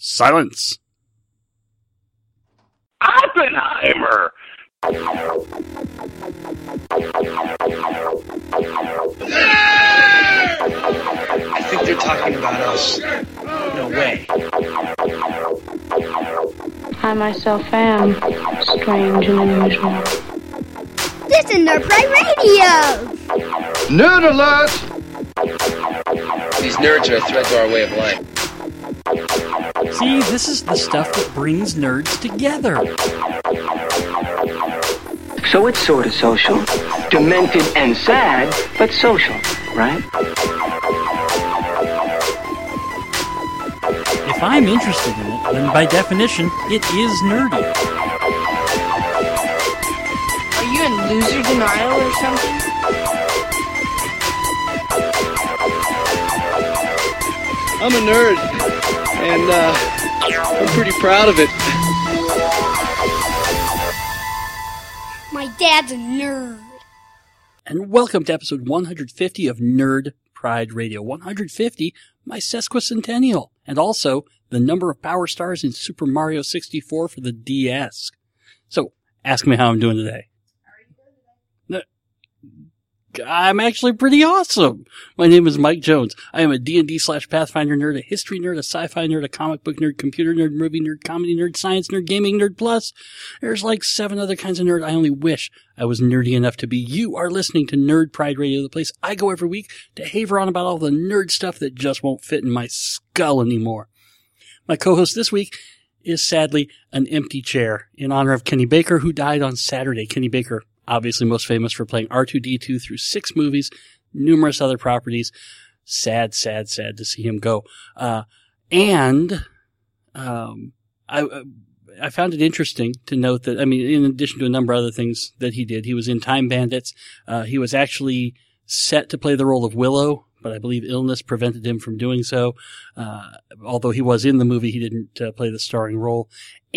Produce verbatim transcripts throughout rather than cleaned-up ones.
Silence. Oppenheimer! I think they're talking about us. No way. I myself am strange and unusual. This is Nerd Pride Radio! Nerd alert! These nerds are a threat to our way of life. See, this is the stuff that brings nerds together. So it's sort of social. Demented and sad, but social, right? If I'm interested in it, then by definition, it is nerdy. Are you in loser denial or something? I'm a nerd, and uh, I'm pretty proud of it. My dad's a nerd. And welcome to episode one hundred fifty of Nerd Pride Radio. one hundred fifty, my sesquicentennial, and also the number of power stars in Super Mario sixty-four for the D S. So, ask me how I'm doing today. I'm actually pretty awesome. My name is Mike Jones. I am a D and D slash Pathfinder nerd, a history nerd, a sci-fi nerd, a comic book nerd, computer nerd, movie nerd, comedy nerd, science nerd, gaming nerd, plus there's like seven other kinds of nerd. I only wish I was nerdy enough to be. You are listening to Nerd Pride Radio, the place I go every week to haver on about all the nerd stuff that just won't fit in my skull anymore. My co-host this week is sadly an empty chair in honor of Kenny Baker, who died on Saturday. Kenny Baker, obviously most famous for playing R two D two through six movies, numerous other properties. Sad, sad, sad to see him go. Uh, and, um, I, I found it interesting to note that, I mean, in addition to a number of other things that he did, he was in Time Bandits. Uh, he was actually set to play the role of Willow, but I believe illness prevented him from doing so. Uh, although he was in the movie, he didn't uh, play the starring role.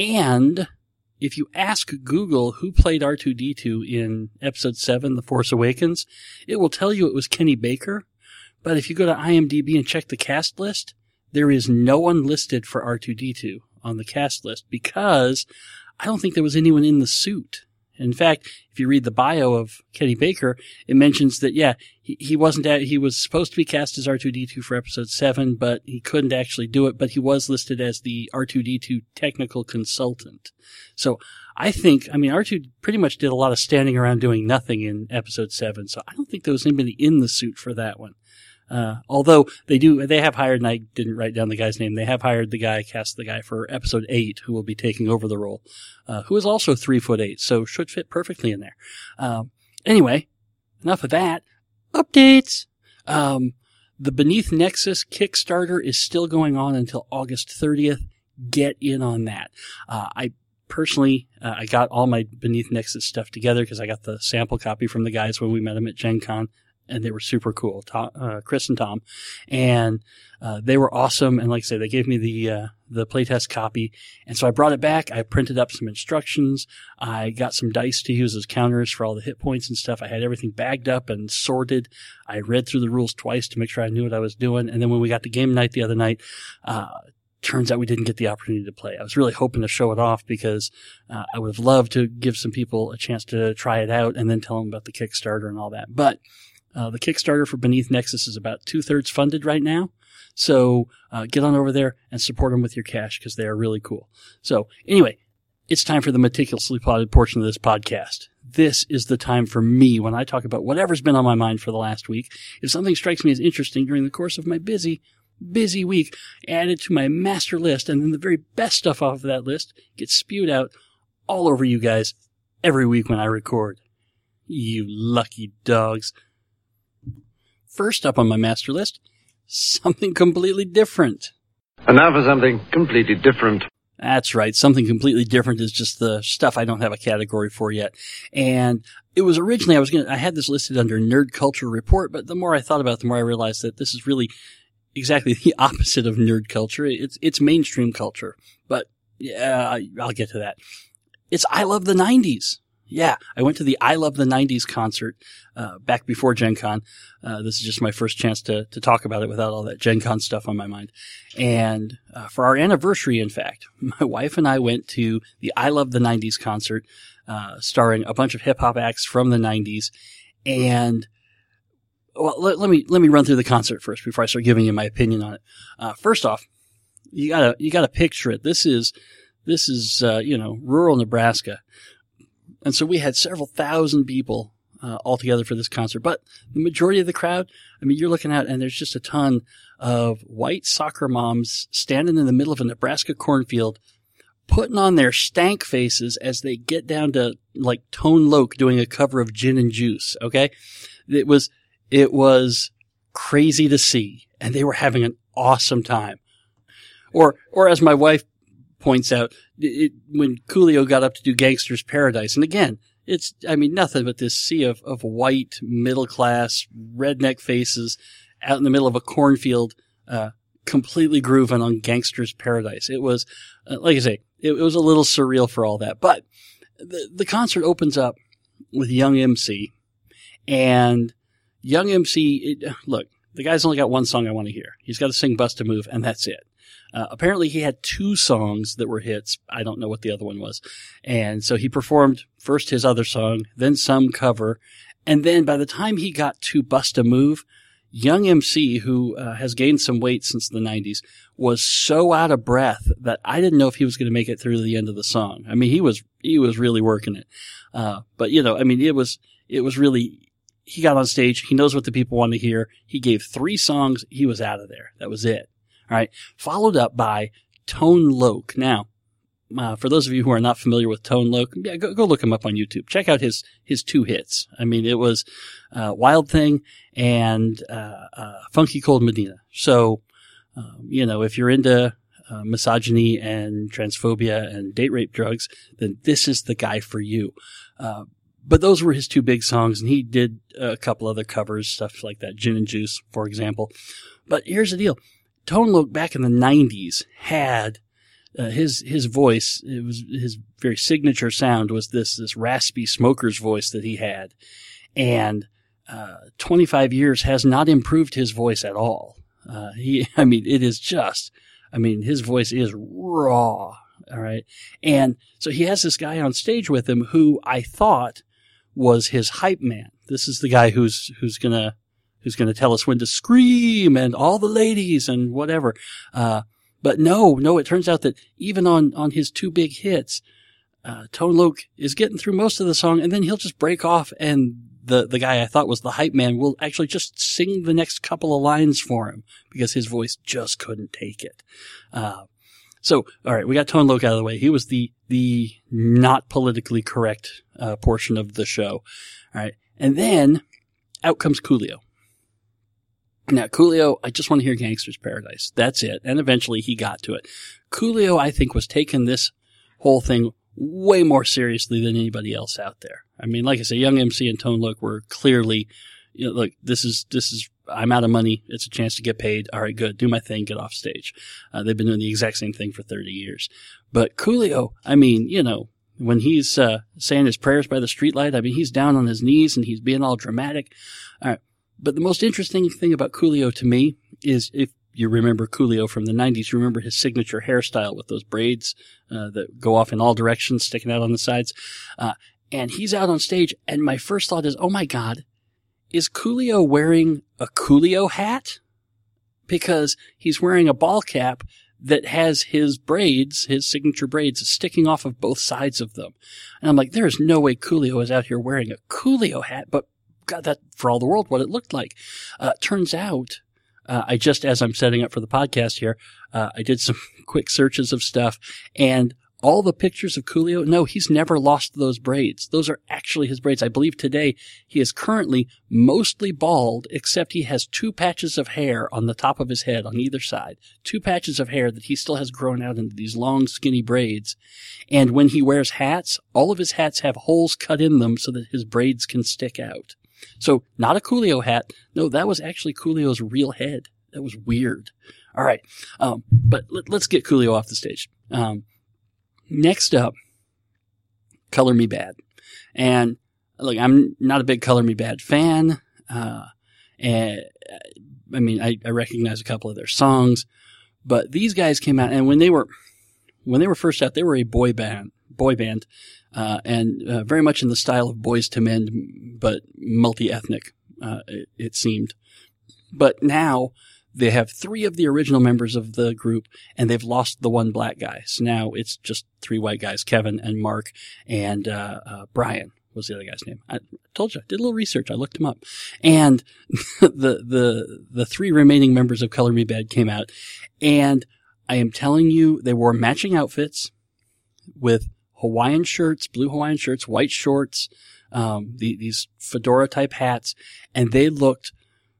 And if you ask Google who played R two D two in Episode seven, The Force Awakens, it will tell you it was Kenny Baker. But if you go to IMDb and check the cast list, there is no one listed for R two D two on the cast list because I don't think there was anyone in the suit. In fact, if you read the bio of Kenny Baker, it mentions that, yeah, he, he wasn't, at, he was supposed to be cast as R two D two for Episode seven, but he couldn't actually do it, but he was listed as the R two D two technical consultant. So I think, I mean, R two pretty much did a lot of standing around doing nothing in Episode seven, so I don't think there was anybody in the suit for that one. Uh, although they do, they have hired, and I didn't write down the guy's name, they have hired the guy, cast the guy for Episode eight, who will be taking over the role, uh, who is also three foot eight, so should fit perfectly in there. Um, anyway, enough of that. Updates! Um, the Beneath Nexus Kickstarter is still going on until August thirtieth. Get in on that. Uh, I personally, uh, I got all my Beneath Nexus stuff together because I got the sample copy from the guys when we met them at Gen Con. And they were super cool, Tom, uh, Chris and Tom, and uh, they were awesome. And like I say, they gave me the uh, the playtest copy, and so I brought it back. I printed up some instructions. I got some dice to use as counters for all the hit points and stuff. I had everything bagged up and sorted. I read through the rules twice to make sure I knew what I was doing. And then when we got to game night the other night, uh, turns out we didn't get the opportunity to play. I was really hoping to show it off because uh, I would have loved to give some people a chance to try it out and then tell them about the Kickstarter and all that, but. Uh, the Kickstarter for Beneath Nexus is about two-thirds funded right now. So uh, get on over there and support them with your cash because they are really cool. So anyway, it's time for the meticulously plotted portion of this podcast. This is the time for me when I talk about whatever's been on my mind for the last week. If something strikes me as interesting during the course of my busy, busy week, add it to my master list, and then the very best stuff off of that list gets spewed out all over you guys every week when I record. You lucky dogs. First up on my master list, something completely different. And now for something completely different. That's right. Something completely different is just the stuff I don't have a category for yet. And it was originally, I was going to, I had this listed under Nerd Culture Report, but the more I thought about it, the more I realized that this is really exactly the opposite of nerd culture. It's, it's mainstream culture. But yeah, I'll get to that. It's I Love the nineties. Yeah, I went to the I Love the nineties concert uh, back before Gen Con. Uh, this is just my first chance to to talk about it without all that Gen Con stuff on my mind. And uh, for our anniversary, in fact, my wife and I went to the I Love the nineties concert, uh, starring a bunch of hip-hop acts from the nineties. And well, let, let me let me run through the concert first before I start giving you my opinion on it. Uh, first off, you gotta you gotta picture it. This is this is uh, you know rural Nebraska. And so we had several thousand people uh, all together for this concert. But the majority of the crowd, I mean, you're looking at, and there's just a ton of white soccer moms standing in the middle of a Nebraska cornfield, putting on their stank faces as they get down to like Tone Loc doing a cover of Gin and Juice. Okay, it was it was crazy to see, and they were having an awesome time. Or or as my wife points out, it, when Coolio got up to do Gangster's Paradise, and again, it's, I mean, nothing but this sea of, of white, middle-class, redneck faces out in the middle of a cornfield, uh, completely grooving on Gangster's Paradise. It was, uh, like I say, it, it was a little surreal for all that. But the, the concert opens up with Young M C, and Young M C, it, look, the guy's only got one song I want to hear. He's got to sing Bust a Move, and that's it. Uh, apparently he had two songs that were hits. I don't know what the other one was. And so he performed first his other song, then some cover. And then by the time he got to Bust a Move, Young M C, who uh, has gained some weight since the nineties, was so out of breath that I didn't know if he was going to make it through the end of the song. I mean, he was, he was really working it. Uh, but you know, I mean, it was, it was really, he got on stage. He knows what the people want to hear. He gave three songs. He was out of there. That was it. All right. Followed up by Tone Loc. Now, uh, for those of you who are not familiar with Tone Loc, yeah, go, go look him up on YouTube. Check out his, his two hits. I mean, it was, uh, Wild Thing and, uh, uh, Funky Cold Medina. So, um, you know, if you're into, uh, misogyny and transphobia and date rape drugs, then this is the guy for you. Uh, but those were his two big songs, and he did a couple other covers, stuff like that, Gin and Juice, for example. But here's the deal. Tone Loc back in the nineties had uh, his his voice. It was his very signature sound was this this raspy smoker's voice that he had, and uh, twenty-five years has not improved his voice at all. Uh, he, I mean, it is just, I mean, his voice is raw. All right, and so he has this guy on stage with him who I thought was his hype man. This is the guy who's who's gonna. who's going to tell us when to scream and all the ladies and whatever. Uh, but no, no, it turns out that even on, on his two big hits, uh, Tone Loc is getting through most of the song, and then he'll just break off, and the, the guy I thought was the hype man will actually just sing the next couple of lines for him because his voice just couldn't take it. Uh, so, all right, we got Tone Loc out of the way. He was the, the not politically correct, uh, portion of the show. All right. And then out comes Coolio. Now, Coolio, I just want to hear Gangster's Paradise. That's it. And eventually he got to it. Coolio, I think, was taking this whole thing way more seriously than anybody else out there. I mean, like I say, Young M C and Tone Loc were clearly, you know, look, this is, this is, I'm out of money. It's a chance to get paid. All right, good. Do my thing. Get off stage. Uh, they've been doing the exact same thing for thirty years. But Coolio, I mean, you know, when he's, uh, saying his prayers by the streetlight, I mean, he's down on his knees and he's being all dramatic. All right. But the most interesting thing about Coolio to me is if you remember Coolio from the nineties, you remember his signature hairstyle with those braids uh, that go off in all directions, sticking out on the sides. Uh, and he's out on stage, and my first thought is, oh my God, is Coolio wearing a Coolio hat? Because he's wearing a ball cap that has his braids, his signature braids, sticking off of both sides of them. And I'm like, there's no way Coolio is out here wearing a Coolio hat, but God, that for all the world what it looked like. Uh, turns out, uh, I just, as I'm setting up for the podcast here, uh, I did some quick searches of stuff, and all the pictures of Coolio, no, he's never lost those braids. Those are actually his braids. I believe today he is currently mostly bald, except he has two patches of hair on the top of his head on either side. Two patches of hair that he still has grown out into these long, skinny braids. And when he wears hats, all of his hats have holes cut in them so that his braids can stick out. So not a Coolio hat. No, that was actually Coolio's real head. That was weird. All right. Um, but let, let's get Coolio off the stage. Um, next up, Color Me Bad. And look, I'm not a big Color Me Bad fan. Uh, and I mean, I, I recognize a couple of their songs, but these guys came out, and when they were, when they were first out, they were a boy band, boy band, uh, and uh, very much in the style of Boys to Men, but multi-ethnic, uh, it, it seemed. But now they have three of the original members of the group, and they've lost the one black guy. So now it's just three white guys, Kevin and Mark and uh, uh, Brian was the other guy's name. I told you, I did a little research. I looked him up. And the the the three remaining members of Color Me Bad came out, and I am telling you, they wore matching outfits with Hawaiian shirts, blue Hawaiian shirts, white shorts, um, the, these fedora-type hats, and they looked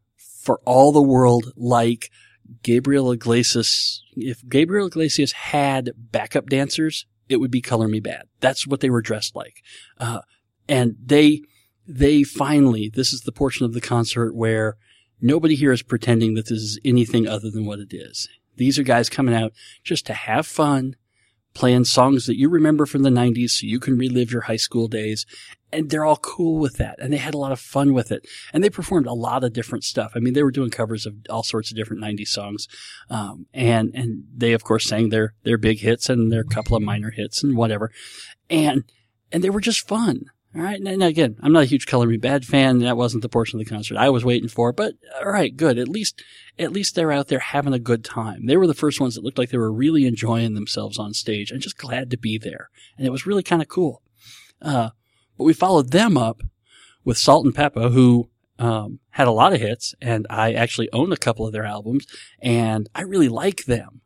for all the world like Gabriel Iglesias. If Gabriel Iglesias had backup dancers, it would be Color Me Bad. That's what they were dressed like. Uh, and they, they finally, this is the portion of the concert where nobody here is pretending that this is anything other than what it is. These are guys coming out just to have fun, playing songs that you remember from the nineties so you can relive your high school days. And they're all cool with that. And they had a lot of fun with it. And they performed a lot of different stuff. I mean, they were doing covers of all sorts of different nineties songs. Um, and, and they, of course, sang their, their big hits and their couple of minor hits and whatever. And, and they were just fun. All right. And again, I'm not a huge Color Me Bad fan. That wasn't the portion of the concert I was waiting for, but all right, good. At least, at least they're out there having a good time. They were the first ones that looked like they were really enjoying themselves on stage and just glad to be there. And it was really kind of cool. Uh, but we followed them up with Salt and Peppa, who, um, had a lot of hits, and I actually own a couple of their albums, and I really like them.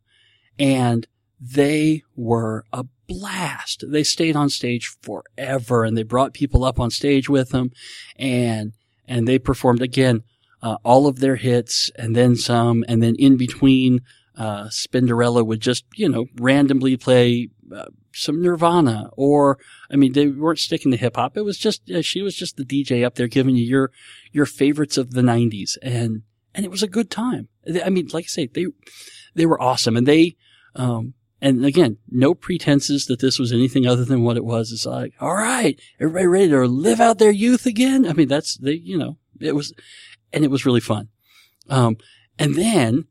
And they were a blast. They stayed on stage forever, and they brought people up on stage with them, and and they performed again uh, all of their hits and then some, and then in between, uh, Spinderella would just you know randomly play uh, some Nirvana, or I mean they weren't sticking to hip hop. It was just uh, she was just the D J up there giving you your your favorites of the nineties, and and it was a good time. I mean, like I say, they they were awesome, and they. Um, And again, no pretenses that this was anything other than what it was. It's like, all right, everybody ready to live out their youth again? I mean, that's, they, you know, it was, and it was really fun. Um, and then,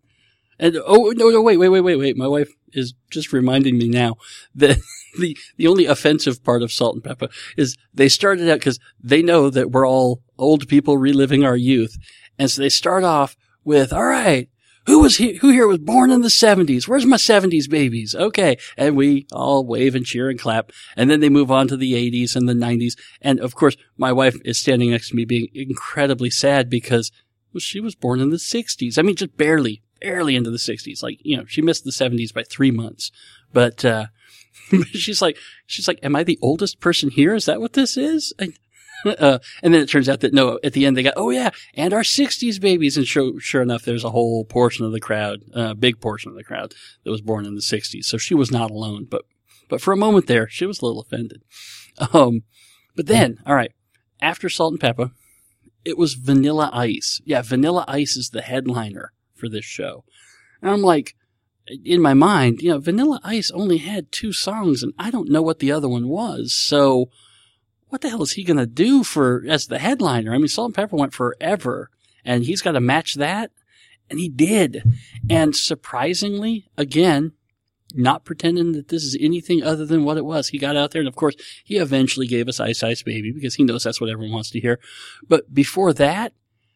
and oh, no, no, wait, wait, wait, wait, wait. My wife is just reminding me now that the, the only offensive part of Salt and Peppa is they started out because they know that we're all old people reliving our youth. And so they start off with, all right, Who was he, who here was born in the seventies? Where's my seventies babies? Okay. And we all wave and cheer and clap. And then they move on to the eighties and the nineties. And of course, my wife is standing next to me being incredibly sad because well, she was born in the sixties. I mean, just barely, barely into the sixties. Like, you know, she missed the seventies by three months. But, uh, she's like, she's like, am I the oldest person here? Is that what this is? I, Uh, and then it turns out that no, at the end they got, oh yeah, and our sixties babies. And sure, sure enough, there's a whole portion of the crowd, a uh, big portion of the crowd that was born in the sixties. So she was not alone, but, but for a moment there, she was a little offended. Um, but then, all right, after Salt and Peppa, it was Vanilla Ice. Yeah, Vanilla Ice is the headliner for this show. And I'm like, in my mind, you know, Vanilla Ice only had two songs and I don't know what the other one was. So, what the hell is he going to do for as the headliner? I mean, Salt and Pepper went forever, and he's got to match that, and he did. And surprisingly, again, not pretending that this is anything other than what it was. He got out there, and of course, he eventually gave us Ice Ice Baby because he knows that's what everyone wants to hear. But before that,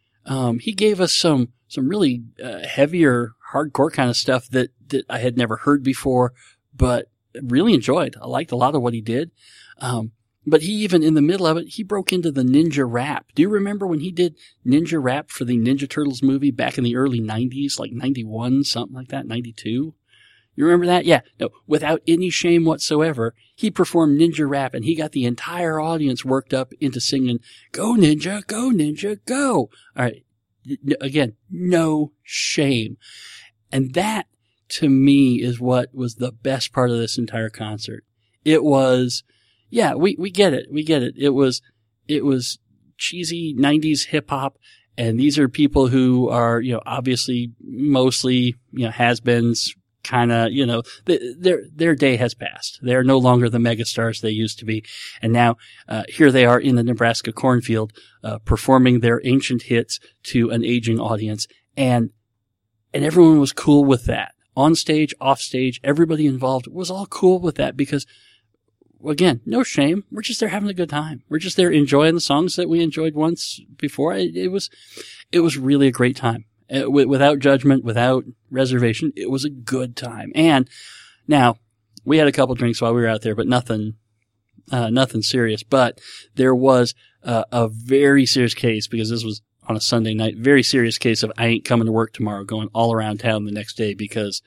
um, he gave us some some really uh, heavier, hardcore kind of stuff that that I had never heard before, but really enjoyed. I liked a lot of what he did. Um, But he even, in the middle of it, he broke into the ninja rap. Do you remember when he did ninja rap for the Ninja Turtles movie back in the early nineties, like ninety-one, something like that, ninety-two? You remember that? Yeah. No, without any shame whatsoever, he performed ninja rap, and he got the entire audience worked up into singing, "Go Ninja, go Ninja, go." All right. Again, no shame. And that, to me, is what was the best part of this entire concert. It was... Yeah, we, we get it. We get it. It was, it was cheesy nineties hip hop. And these are people who are, you know, obviously mostly, you know, has-beens kind of, you know, the, their their day has passed. They're no longer the megastars they used to be. And now uh, here they are in the Nebraska cornfield uh, performing their ancient hits to an aging audience. And and everyone was cool with that. On stage, off stage, everybody involved was all cool with that because, again, no shame. We're just there having a good time. We're just there enjoying the songs that we enjoyed once before. It, it was it was really a great time. Uh, without judgment, without reservation, it was a good time. And now, we had a couple drinks while we were out there, but nothing, uh, nothing serious. But there was uh, a very serious case, because this was on a Sunday night, very serious case of I ain't coming to work tomorrow, going all around town the next day, because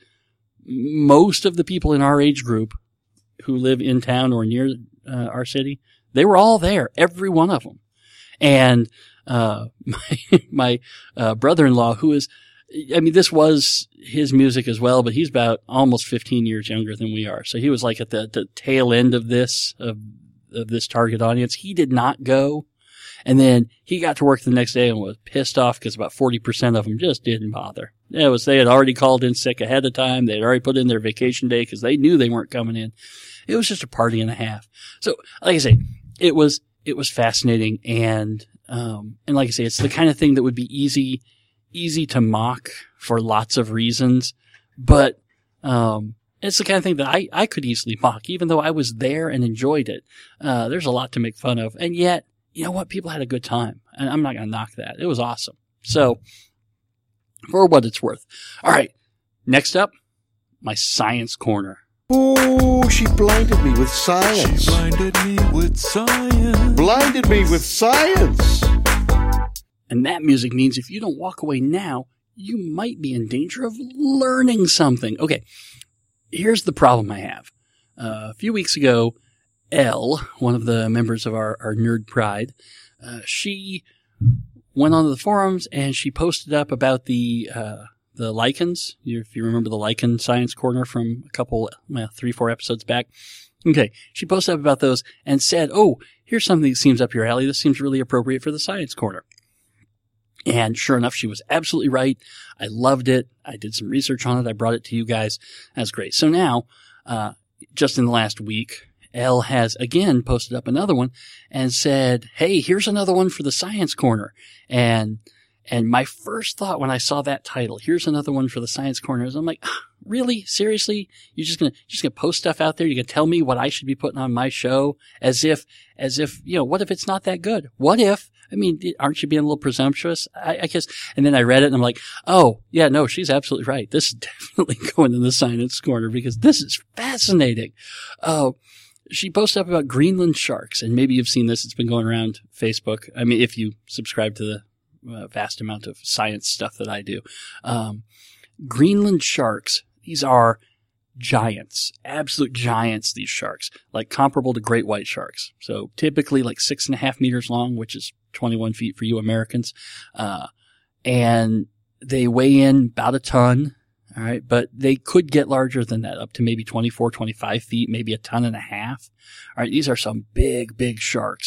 most of the people in our age group who live in town or near uh, our city, they were all there, every one of them. And Uh, my, my, uh, brother-in-law, who is, I mean, this was his music as well, but he's about almost fifteen years younger than we are. So he was like at the, the tail end of this, of, of this target audience. He did not go. And then he got to work the next day and was pissed off because about forty percent of them just didn't bother. It was, they had already called in sick ahead of time. They had already put in their vacation day because they knew they weren't coming in. It was just a party and a half. So, like I say, it was, it was fascinating. And, Um, and like I say, it's the kind of thing that would be easy, easy to mock for lots of reasons, but, um, it's the kind of thing that I, I could easily mock, even though I was there and enjoyed it. Uh, there's a lot to make fun of. And yet, you know what? People had a good time, and I'm not going to knock that. It was awesome. So, for what it's worth. All right. Next up, my science corner. Oh, she blinded me with science. She blinded me with science. Blinded me with science. And that music means if you don't walk away now, you might be in danger of learning something. Okay, here's the problem I have. Uh, a few weeks ago, Elle, one of the members of our, our Nerd Pride, uh, she went onto the forums and she posted up about the uh, the lichens. If you remember the lichen science corner from a couple, well, three, four episodes back. Okay, she posted up about those and said, oh, here's something that seems up your alley. This seems really appropriate for the science corner. And sure enough, she was absolutely right. I loved it. I did some research on it. I brought it to you guys. That's great. So now, uh, just in the last week, Elle has again posted up another one and said, hey, here's another one for the science corner. And, and my first thought when I saw that title, here's another one for the science corner, is I'm like, ah, really? Seriously? You're just gonna, just gonna post stuff out there? You're gonna tell me what I should be putting on my show as if, as if, you know, what if it's not that good? What if, I mean, aren't you being a little presumptuous? I, I guess. And then I read it and I'm like, oh, yeah, no, she's absolutely right. This is definitely going in the science corner because this is fascinating. Uh, she posted up about Greenland sharks, and maybe you've seen this. It's been going around Facebook. I mean, if you subscribe to the uh, vast amount of science stuff that I do. Um, Greenland sharks, these are giants, absolute giants, these sharks, like comparable to great white sharks. So typically like six and a half meters long, which is twenty-one feet for you Americans. Uh, and they weigh in about a ton. All right. But they could get larger than that, up to maybe twenty-four, twenty-five feet, maybe a ton and a half. All right. These are some big, big sharks.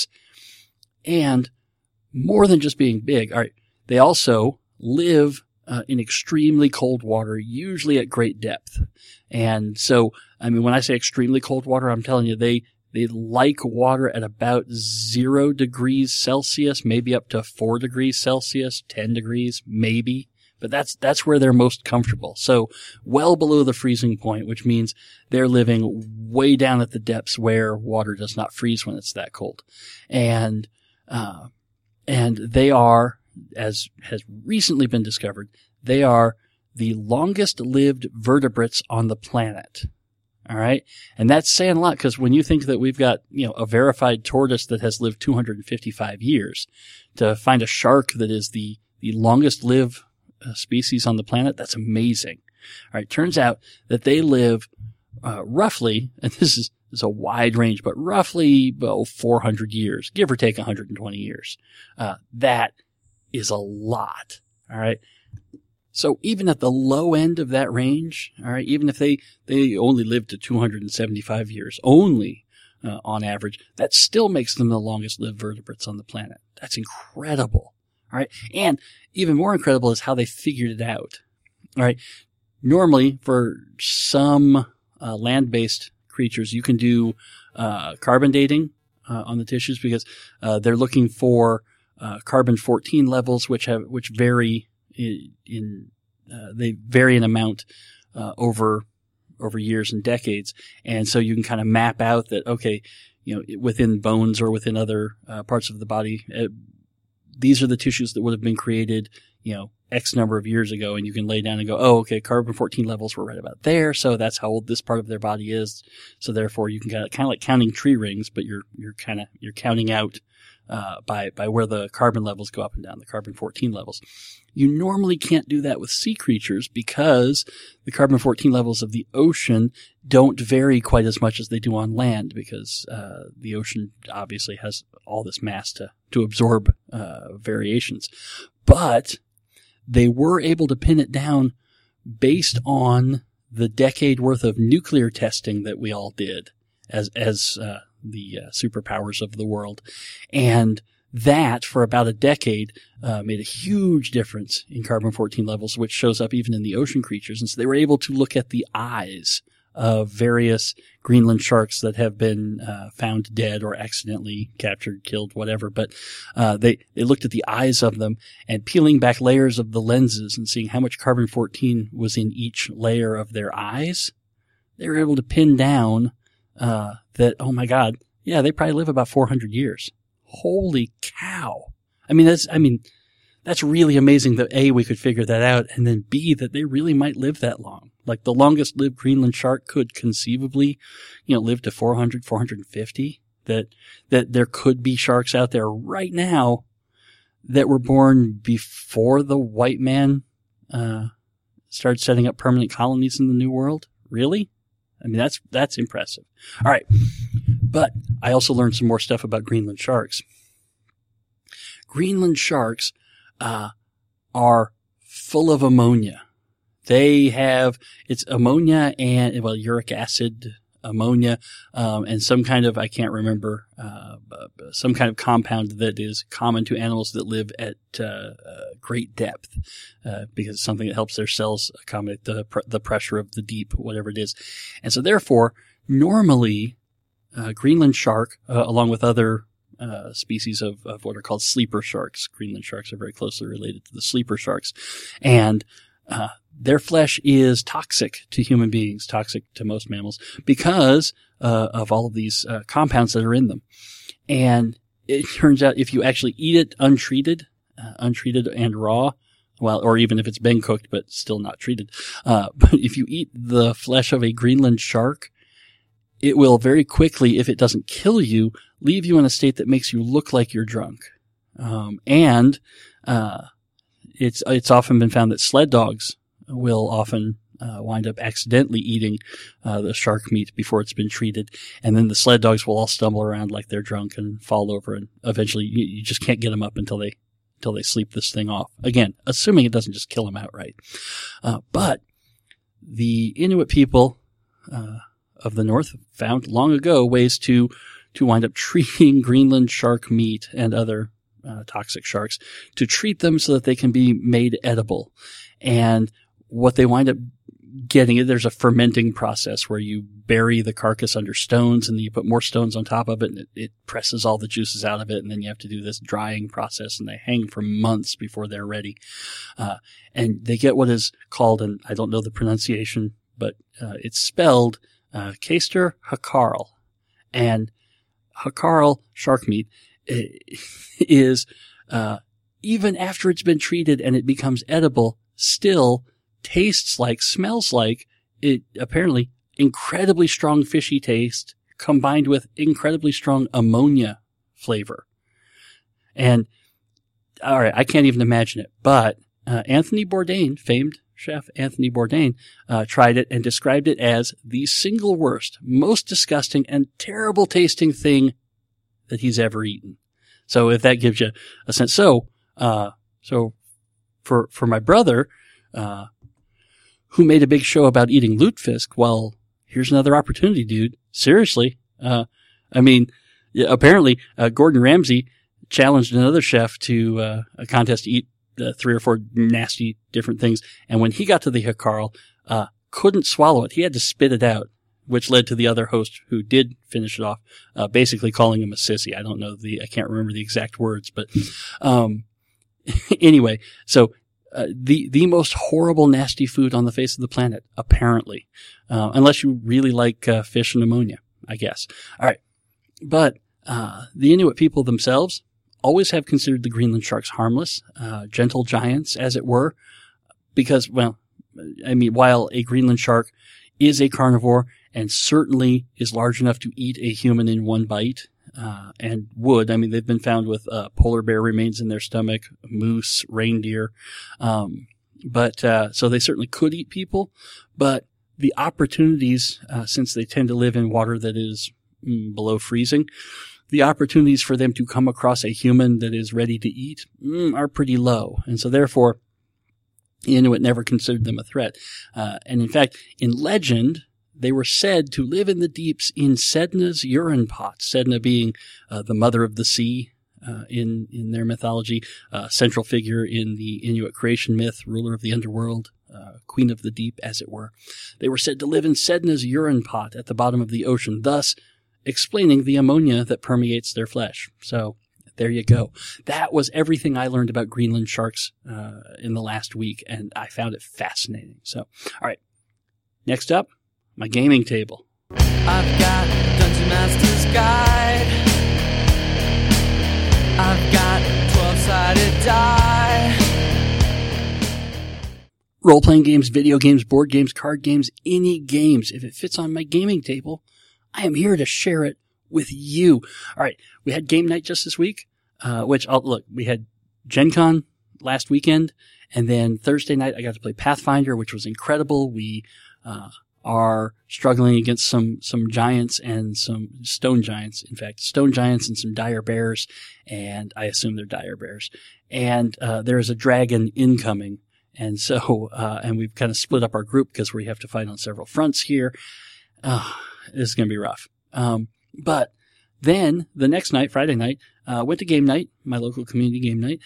And more than just being big. All right. They also live uh, in extremely cold water, usually at great depth. And so, I mean, when I say extremely cold water, I'm telling you, they, they like water at about zero degrees Celsius, maybe up to four degrees Celsius, ten degrees, maybe. But that's, that's where they're most comfortable. So well below the freezing point, which means they're living way down at the depths where water does not freeze when it's that cold. And, uh, and they are, as has recently been discovered, they are the longest lived vertebrates on the planet. All right. And that's saying a lot, because when you think that we've got, you know, a verified tortoise that has lived two hundred fifty-five years, to find a shark that is the, the longest lived uh, species on the planet, that's amazing. All right. Turns out that they live, uh, roughly, and this is, this is a wide range, but roughly well, four hundred years, give or take one hundred twenty years. Uh, that is a lot. All right. So even at the low end of that range, all right, even if they, they only live to two hundred seventy-five years only, uh, on average, that still makes them the longest lived vertebrates on the planet. That's incredible. All right. And even more incredible is how they figured it out. All right. normally for some uh, land-based creatures, you can do uh, carbon dating uh, on the tissues because uh, they're looking for uh, carbon fourteen levels, which have which vary in, in uh, they vary in amount uh, over over years and decades, and so you can kind of map out that okay, you know, within bones or within other uh, parts of the body, uh, these are the tissues that would have been created, you know, X number of years ago, and you can lay down and go, oh, okay, carbon fourteen levels were right about there, so that's how old this part of their body is. So therefore, you can kind of, kind of like counting tree rings, but you're you're kind of you're counting out uh, by by where the carbon levels go up and down, the carbon fourteen levels. You normally can't do that with sea creatures because the carbon fourteen levels of the ocean don't vary quite as much as they do on land because uh, the ocean obviously has all this mass to to absorb uh, variations, but they were able to pin it down based on the decade worth of nuclear testing that we all did as as uh, the uh, superpowers of the world. And that, for about a decade, uh, made a huge difference in carbon fourteen levels, which shows up even in the ocean creatures. And so they were able to look at the eyes of various Greenland sharks that have been uh, found dead or accidentally captured, killed, whatever. But uh, they, they looked at the eyes of them and peeling back layers of the lenses and seeing how much carbon fourteen was in each layer of their eyes. They were able to pin down uh, that, oh my God, yeah, they probably live about four hundred years. Holy cow. I mean, that's, I mean, that's really amazing that A, we could figure that out, and then B, that they really might live that long. Like the longest lived Greenland shark could conceivably, you know, live to four hundred, four hundred fifty. That, that there could be sharks out there right now that were born before the white man, uh, started setting up permanent colonies in the New World. Really? I mean, that's, that's impressive. All right. But I also learned some more stuff about Greenland sharks. Greenland sharks, uh, are full of ammonia. They have, it's ammonia and, well, uric acid, ammonia, um, and some kind of, I can't remember, uh, some kind of compound that is common to animals that live at, uh, uh great depth, uh, because it's something that helps their cells accommodate the, pr- the pressure of the deep, whatever it is. And so therefore, normally, uh, Greenland shark, uh, along with other Uh, species of, of what are called sleeper sharks. Greenland sharks are very closely related to the sleeper sharks. And uh, their flesh is toxic to human beings, toxic to most mammals, because uh, of all of these uh, compounds that are in them. And it turns out if you actually eat it untreated, uh, untreated and raw, well, or even if it's been cooked but still not treated, uh, but if you eat the flesh of a Greenland shark, it will very quickly, if it doesn't kill you, leave you in a state that makes you look like you're drunk. Um, and, uh, it's, it's often been found that sled dogs will often, uh, wind up accidentally eating, uh, the shark meat before it's been treated. And then the sled dogs will all stumble around like they're drunk and fall over. And eventually you, you just can't get them up until they, until they sleep this thing off. Again, assuming it doesn't just kill them outright. Uh, but the Inuit people, uh, of the North found long ago ways to to wind up treating Greenland shark meat and other uh, toxic sharks, to treat them so that they can be made edible. And what they wind up getting, there's a fermenting process where you bury the carcass under stones and then you put more stones on top of it and it, it presses all the juices out of it, and then you have to do this drying process and they hang for months before they're ready. Uh, and they get what is called, and I don't know the pronunciation, but uh, it's spelled Uh, Keister Hakarl. And Hakarl shark meat is, uh, even after it's been treated and it becomes edible, still tastes like, smells like, it apparently incredibly strong fishy taste combined with incredibly strong ammonia flavor. And, alright, I can't even imagine it, but, uh, Anthony Bourdain, famed Chef Anthony Bourdain, uh, tried it and described it as the single worst, most disgusting, and terrible tasting thing that he's ever eaten. So if that gives you a sense. So, uh, so for, for my brother, uh, who made a big show about eating lutefisk, well, here's another opportunity, dude. Seriously. Uh, I mean, apparently, uh, Gordon Ramsay challenged another chef to, uh, a contest to eat uh, three or four nasty different things. And when he got to the Hakarl, uh, couldn't swallow it. He had to spit it out, which led to the other host who did finish it off, uh, basically calling him a sissy. I don't know the, I can't remember the exact words, but, um, anyway, so, uh, the, the most horrible, nasty food on the face of the planet, apparently, uh, unless you really like, uh, fish and ammonia, I guess. All right. But, uh, the Inuit people themselves always have considered the Greenland sharks harmless, uh, gentle giants, as it were, because, well, I mean, while a Greenland shark is a carnivore and certainly is large enough to eat a human in one bite, uh, and would, I mean, they've been found with, uh, polar bear remains in their stomach, moose, reindeer, um, but, uh, so they certainly could eat people, but the opportunities, uh, since they tend to live in water that is mm, below freezing, the opportunities for them to come across a human that is ready to eat mm, are pretty low. And so therefore, the Inuit never considered them a threat. Uh, and in fact, in legend, they were said to live in the deeps in Sedna's urine pot. Sedna being uh, the mother of the sea uh, in, in their mythology, uh, central figure in the Inuit creation myth, ruler of the underworld, uh, queen of the deep, as it were. They were said to live in Sedna's urine pot at the bottom of the ocean, thus explaining the ammonia that permeates their flesh. So, there you go. That was everything I learned about Greenland sharks uh, in the last week, and I found it fascinating. So, all right. Next up, my gaming table. I've got Dungeon Master's Guide. I've got twelve-sided die. Role-playing games, video games, board games, card games, any games. If it fits on my gaming table, I am here to share it with you. All right. We had game night just this week, uh, which, I'll, look, we had Gen Con last weekend, and then Thursday night I got to play Pathfinder, which was incredible. We, uh, are struggling against some, some giants and some stone giants. In fact, stone giants and some dire bears, and I assume they're dire bears. And, uh, there is a dragon incoming. And so, uh, and we've kind of split up our group because we have to fight on several fronts here. Uh, this is going to be rough. Um, But then the next night, Friday night, uh, went to game night, my local community game night,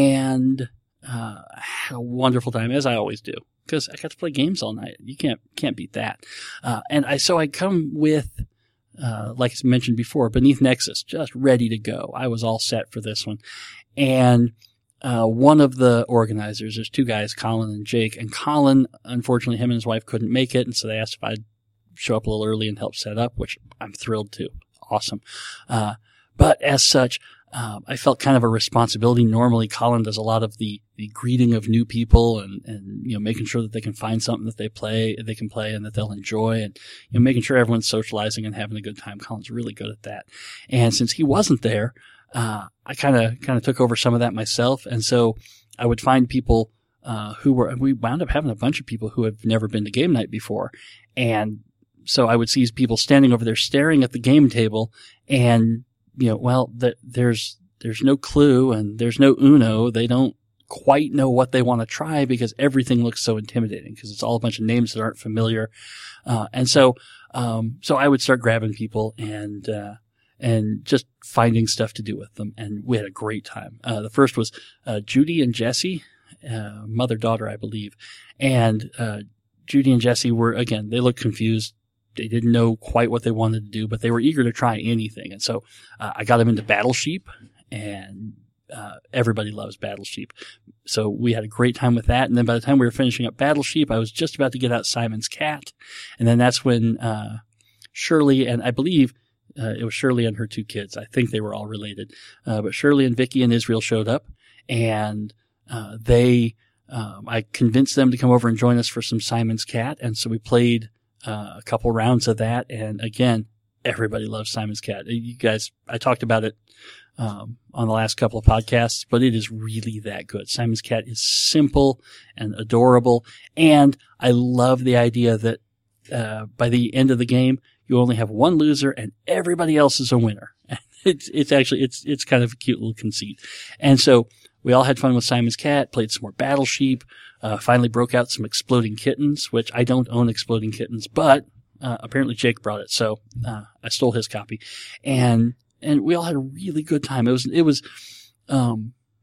and uh, had a wonderful time, as I always do, because I got to play games all night. You can't can't beat that. Uh, and I so I come with, uh, like I mentioned before, Beneath Nexus, just ready to go. I was all set for this one, and uh, one of the organizers, there's two guys, Colin and Jake, and Colin, unfortunately, him and his wife couldn't make it, and so they asked if I'd show up a little early and help set up, which I'm thrilled to. Awesome. Uh, but as such, um, I felt kind of a responsibility. Normally, Colin does a lot of the, the greeting of new people and, and, you know, making sure that they can find something that they play, they can play and that they'll enjoy, and, you know, making sure everyone's socializing and having a good time. Colin's really good at that. And since he wasn't there, uh, I kind of, kind of took over some of that myself. And so I would find people, uh, who were, we wound up having a bunch of people who have never been to game night before. And so I would see people standing over there staring at the game table, and, you know, well, the, there's, there's no clue and there's no Uno. They don't quite know what they want to try because everything looks so intimidating because it's all a bunch of names that aren't familiar. Uh, and so, um, so I would start grabbing people and, uh, and just finding stuff to do with them. And we had a great time. Uh, the first was, uh, Judy and Jesse, uh, mother-daughter, I believe. And, uh, Judy and Jesse were, again, they looked confused. They didn't know quite what they wanted to do, but they were eager to try anything. And so uh, I got them into Battle Sheep, and uh, everybody loves Battle Sheep. So we had a great time with that. And then by the time we were finishing up Battle Sheep, I was just about to get out Simon's Cat. And then that's when uh, Shirley, and I believe uh, it was Shirley and her two kids. I think they were all related. Uh, but Shirley and Vicky and Israel showed up, and uh, they, um, I convinced them to come over and join us for some Simon's Cat. And so we played Uh, a couple rounds of that. And again, everybody loves Simon's Cat. You guys, I talked about it, um, on the last couple of podcasts, but it is really that good. Simon's Cat is simple and adorable. And I love the idea that, uh, by the end of the game, you only have one loser and everybody else is a winner. It's, it's actually, it's, it's kind of a cute little conceit. And so we all had fun with Simon's Cat, played some more Battle Sheep, uh, finally broke out some Exploding Kittens, which I don't own Exploding Kittens, but, uh, apparently Jake brought it. So, uh, I stole his copy, and, and we all had a really good time. It was, it was, um,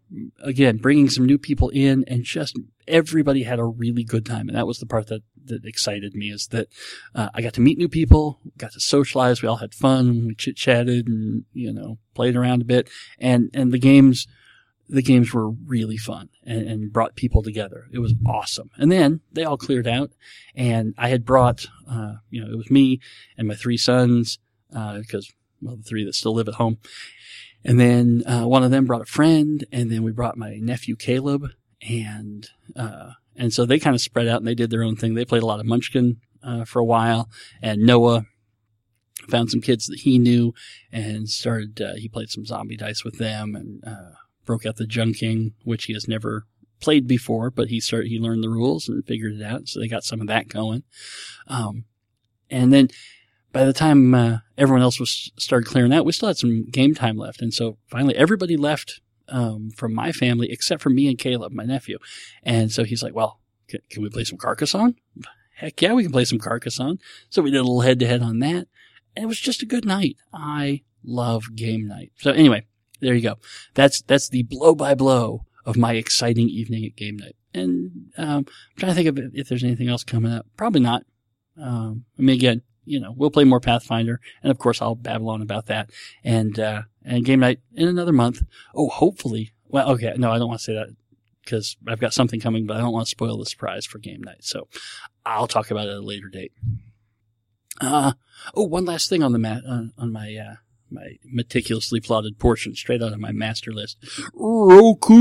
again, bringing some new people in, and just everybody had a really good time. And that was the part that, that excited me, is that uh, I got to meet new people, got to socialize. We all had fun. We chit-chatted and, you know, played around a bit. And, and the games, the games were really fun and, and brought people together. It was awesome. And then they all cleared out, and I had brought, uh, you know, it was me and my three sons, uh, because, well, the three that still live at home. And then, uh, one of them brought a friend, and then we brought my nephew Caleb, and, uh, and so they kind of spread out and they did their own thing. They played a lot of Munchkin, uh, for a while, and Noah found some kids that he knew and started, uh, he played some zombie dice with them, and, uh, broke out the Junking, which he has never played before, but he started, he learned the rules and figured it out. So they got some of that going. Um, and then by the time, uh, everyone else was started clearing out, we still had some game time left. And so finally everybody left, um, from my family except for me and Caleb, my nephew. And so he's like, well, can, can we play some Carcassonne? Heck yeah, we can play some Carcassonne. So we did a little head to head on that. And it was just a good night. I love game night. So anyway, there you go. That's, that's the blow by blow of my exciting evening at game night. And, um, I'm trying to think of if there's anything else coming up. Probably not. Um, I mean, again, you know, we'll play more Pathfinder, and of course I'll babble on about that. And, uh, and game night in another month. Oh, hopefully. Well, okay. No, I don't want to say that because I've got something coming, but I don't want to spoil the surprise for game night. So I'll talk about it at a later date. Uh, oh, one last thing on the mat, on, on my, uh, my meticulously plotted portion, straight out of my master list. Roku!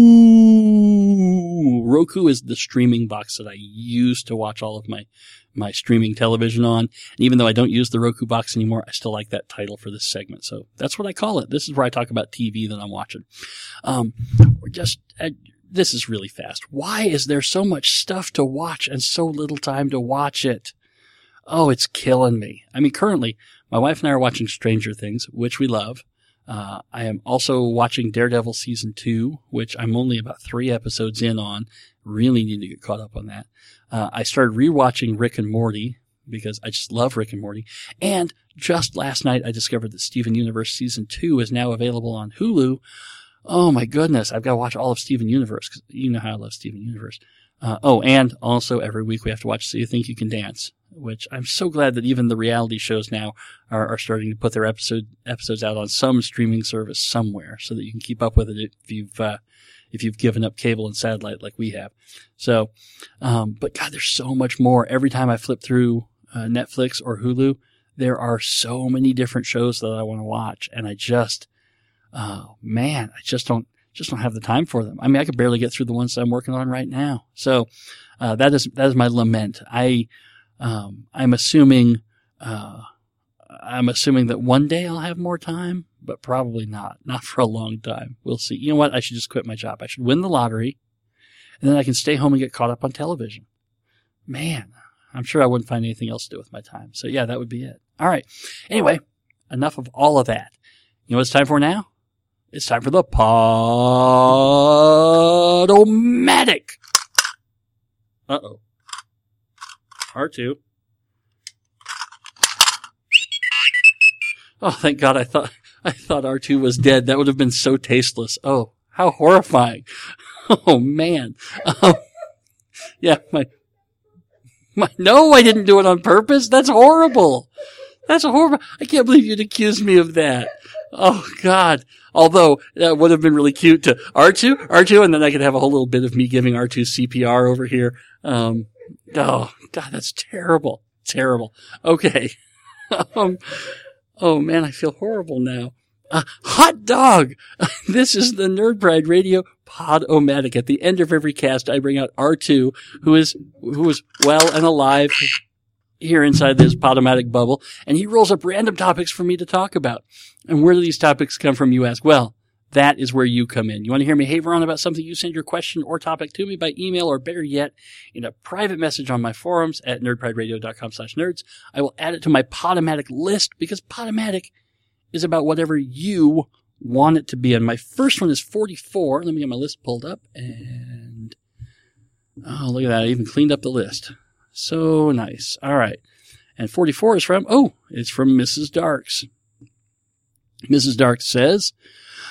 Roku is the streaming box that I use to watch all of my, my streaming television on. And even though I don't use the Roku box anymore, I still like that title for this segment. So that's what I call it. This is where I talk about T V that I'm watching. Um, we're just, uh, this is really fast. Why is there so much stuff to watch and so little time to watch it? Oh, it's killing me. I mean, currently, my wife and I are watching Stranger Things, which we love. Uh, I am also watching Daredevil Season two, which I'm only about three episodes in on. Really need to get caught up on that. Uh, I started rewatching Rick and Morty because I just love Rick and Morty. And just last night, I discovered that Steven Universe Season two is now available on Hulu. Oh my goodness, I've got to watch all of Steven Universe because you know how I love Steven Universe. Uh, oh, and also every week we have to watch So You Think You Can Dance, which I'm so glad that even the reality shows now are, are starting to put their episode episodes out on some streaming service somewhere so that you can keep up with it if you've uh, if you've given up cable and satellite like we have. So, um, but God, there's so much more. Every time I flip through uh, Netflix or Hulu, there are so many different shows that I want to watch, and I just, oh man, I just don't. Just don't have the time for them. I mean, I could barely get through the ones that I'm working on right now. So, uh, that is, that is my lament. I, um, I'm assuming, uh, I'm assuming that one day I'll have more time, but probably not. Not for a long time. We'll see. You know what? I should just quit my job. I should win the lottery, and then I can stay home and get caught up on television. Man, I'm sure I wouldn't find anything else to do with my time. So yeah, that would be it. All right. Anyway, enough of all of that. You know what it's time for now? It's time for the Pod-O-Matic. Uh-oh. R two. Oh, thank God. I thought, I thought R two was dead. That would have been so tasteless. Oh, how horrifying. Oh, man. Um, yeah, my, my, no, I didn't do it on purpose. That's horrible. That's horrible. I can't believe you'd accuse me of that. Oh, God. Although, that would have been really cute to R two, R two, and then I could have a whole little bit of me giving R two C P R over here. Um, oh, God, that's terrible. Terrible. Okay. um, oh, man, I feel horrible now. Uh, hot dog! This is the Nerd Pride Radio Pod-O-Matic. At the end of every cast, I bring out R two, who is, who is well and alive here inside this Podomatic bubble, and he rolls up random topics for me to talk about. And where do these topics come from, you ask? Well, that is where you come in. You want to hear me haver on about something? You send your question or topic to me by email, or better yet, in a private message on my forums at nerdprideradio.com slash nerds. I will add it to my Podomatic list because Podomatic is about whatever you want it to be. And my first one is forty-four. Let me get my list pulled up. And, oh, look at that. I even cleaned up the list. So nice. All right. And forty-four is from, oh, it's from Missus Darks. Missus Darks says,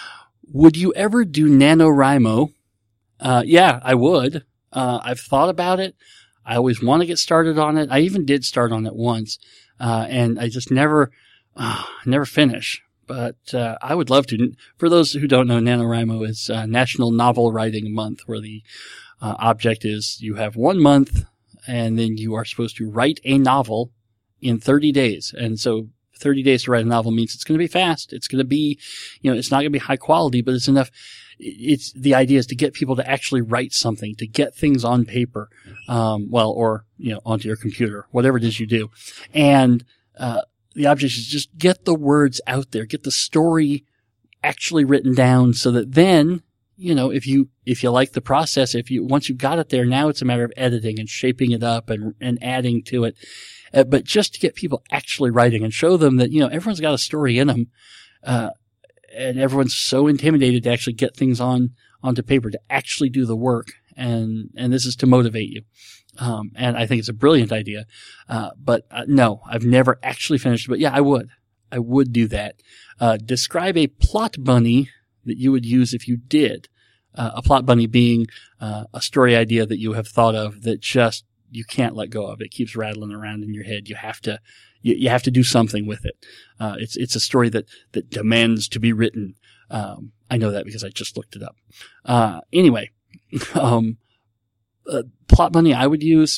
would you ever do NaNoWriMo? Uh, yeah, I would. Uh, I've thought about it. I always want to get started on it. I even did start on it once, uh, and I just never, uh, never finish. But uh, I would love to. For those who don't know, NaNoWriMo is uh, National Novel Writing Month, where the uh, object is you have one month, and then you are supposed to write a novel in thirty days. And so thirty days to write a novel means it's going to be fast. It's going to be, you know, it's not going to be high quality, but it's enough. It's the idea is to get people to actually write something, to get things on paper, um, well, or, you know, onto your computer, whatever it is you do. And, uh, the object is just get the words out there, get the story actually written down so that then, you know, if you, if you like the process, if you, once you've got it there, now it's a matter of editing and shaping it up and, and adding to it. Uh, but just to get people actually writing and show them that, you know, everyone's got a story in them. Uh, and everyone's so intimidated to actually get things on, onto paper, to actually do the work. And, and this is to motivate you. Um, and I think it's a brilliant idea. Uh, but uh, no, I've never actually finished it. But yeah, I would. I would do that. Uh, describe a plot bunny that you would use if you did. Uh, a plot bunny being, uh, a story idea that you have thought of that just, you can't let go of. It keeps rattling around in your head. You have to, you, you have to do something with it. Uh, it's, it's a story that, that demands to be written. Um, I know that because I just looked it up. Uh, anyway, um, uh, plot bunny I would use.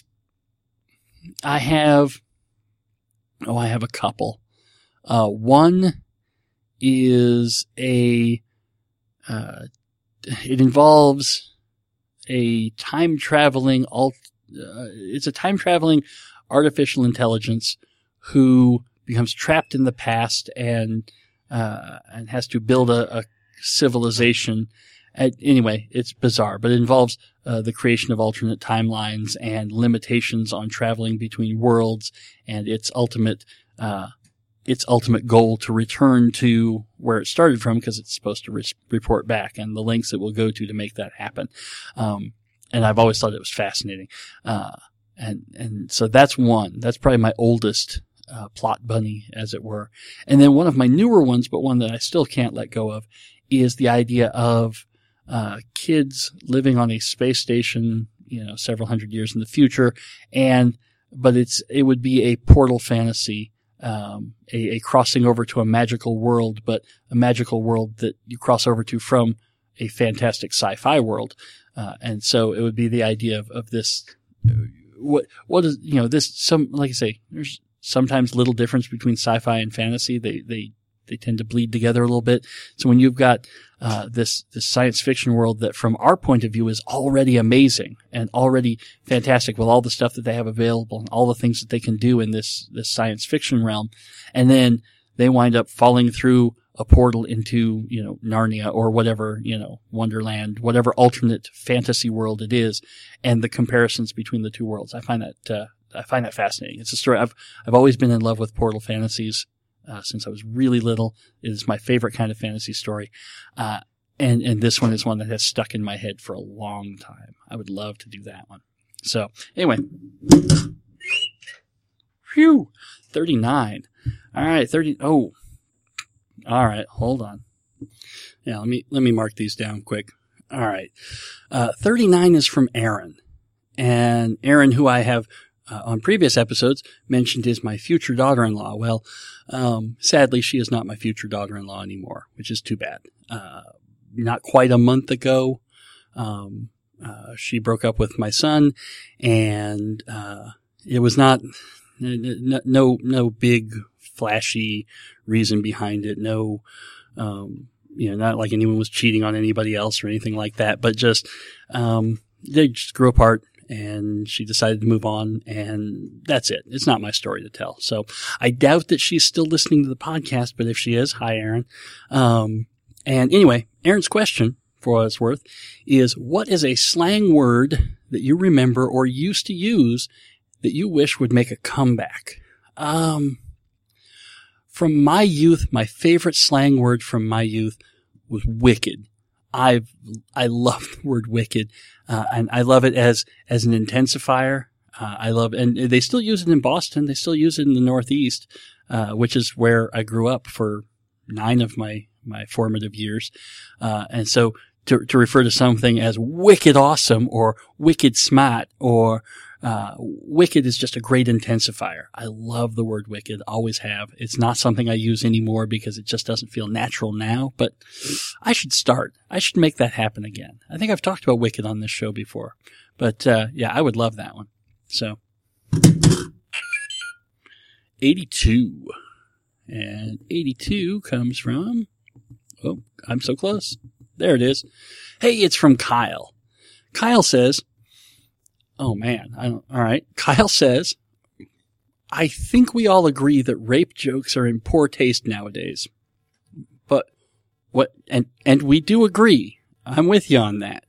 I have, oh, I have a couple. Uh, one is a, uh, it involves a time traveling alt, Uh, it's a time-traveling artificial intelligence who becomes trapped in the past and uh, and has to build a, a civilization. At, anyway, it's bizarre, but it involves uh, the creation of alternate timelines and limitations on traveling between worlds, and its ultimate uh, its ultimate goal to return to where it started from, because it's supposed to re- report back, and the lengths it will go to to make that happen. Um, And I've always thought it was fascinating. Uh, and, and so that's one. That's probably my oldest, uh, plot bunny, as it were. And then one of my newer ones, but one that I still can't let go of, is the idea of, uh, kids living on a space station, you know, several hundred years in the future. And, but it's, it would be a portal fantasy, um, a, a crossing over to a magical world, but a magical world that you cross over to from a fantastic sci-fi world. Uh, and so it would be the idea of, of this, what, what is, you know, this, some, like I say, there's sometimes little difference between sci-fi and fantasy. They, they, they tend to bleed together a little bit. So when you've got, uh, this, this science fiction world that from our point of view is already amazing and already fantastic with all the stuff that they have available and all the things that they can do in this, this science fiction realm. And then they wind up falling through a portal into, you know, Narnia or whatever, you know, Wonderland, whatever alternate fantasy world it is, and the comparisons between the two worlds. I find that, uh, I find that fascinating. It's a story. I've, I've always been in love with portal fantasies, uh, since I was really little. It is my favorite kind of fantasy story. Uh, and, and this one is one that has stuck in my head for a long time. I would love to do that one. So anyway, phew, thirty-nine. All right, thirty. Oh. All right, hold on. Yeah, let me let me mark these down quick. All right, uh, thirty-nine is from Aaron, and Aaron, who I have uh, on previous episodes mentioned is my future daughter-in-law. Well, um, sadly, she is not my future daughter-in-law anymore, which is too bad. Uh, not quite a month ago, um, uh, she broke up with my son, and uh, it was not no no big flashy reason behind it. No, um, you know, not like anyone was cheating on anybody else or anything like that, but just, um, they just grew apart and she decided to move on, and that's it. It's not my story to tell. So I doubt that she's still listening to the podcast, but if she is, hi, Aaron. Um, and anyway, Aaron's question, for what it's worth, is what is a slang word that you remember or used to use that you wish would make a comeback? Um, From my youth, my favorite slang word from my youth was wicked. I've, I love the word wicked, uh, and I love it as, as an intensifier. Uh, I love, and they still use it in Boston. They still use it in the Northeast, uh, which is where I grew up for nine of my, my formative years. Uh, and so to, to refer to something as wicked awesome or wicked smart or, uh, wicked is just a great intensifier. I love the word wicked, always have. It's not something I use anymore because it just doesn't feel natural now, but I should start. I should make that happen again. I think I've talked about wicked on this show before, but, uh, yeah, I would love that one. So, eighty-two. And eighty-two comes from, oh, I'm so close. There it is. Hey, it's from Kyle. Kyle says, oh man, I don't, all right. Kyle says, I think we all agree that rape jokes are in poor taste nowadays. But what, and, and we do agree. I'm with you on that.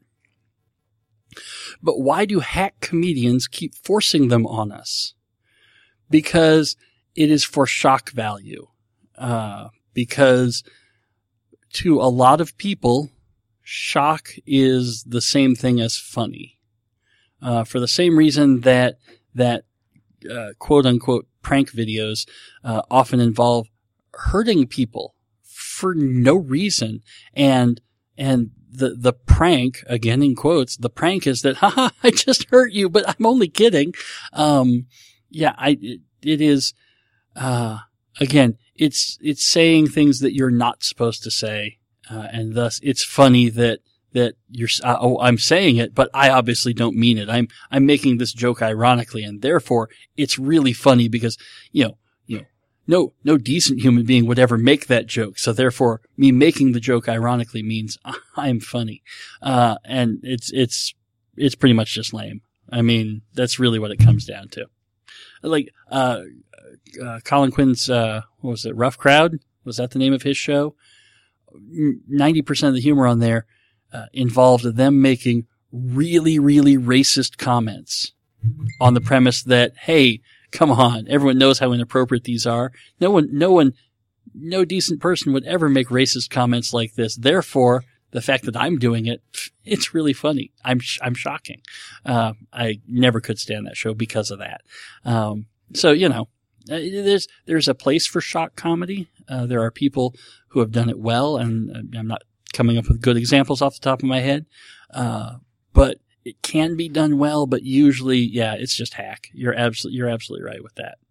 But why do hack comedians keep forcing them on us? Because it is for shock value. Uh, because to a lot of people, shock is the same thing as funny. Uh, for the same reason that, that, uh, quote unquote prank videos, uh, often involve hurting people for no reason. And, and the, the prank, again in quotes, the prank is that, haha, I just hurt you, but I'm only kidding. Um, yeah, I, it, it is, uh, again, it's, it's saying things that you're not supposed to say. Uh, and thus it's funny that, that you're, uh, oh, I'm saying it, but I obviously don't mean it. I'm, I'm making this joke ironically, and therefore it's really funny because, you know, you know, no, no decent human being would ever make that joke. So therefore me making the joke ironically means I'm funny. Uh, and it's, it's, it's pretty much just lame. I mean, that's really what it comes down to. Like, uh, uh Colin Quinn's, uh, what was it? Rough Crowd? Was that the name of his show? ninety percent of the humor on there, uh, involved them making really, really racist comments on the premise that, hey, come on, everyone knows how inappropriate these are. No one, no one, no decent person would ever make racist comments like this. Therefore, the fact that I'm doing it, it's really funny. I'm, sh- I'm shocking. Uh, I never could stand that show because of that. Um, so, you know, there's, there's a place for shock comedy. Uh, there are people who have done it well, and I'm not coming up with good examples off the top of my head. Uh, but it can be done well, but usually, yeah, it's just hack. You're absolutely, you're absolutely right with that.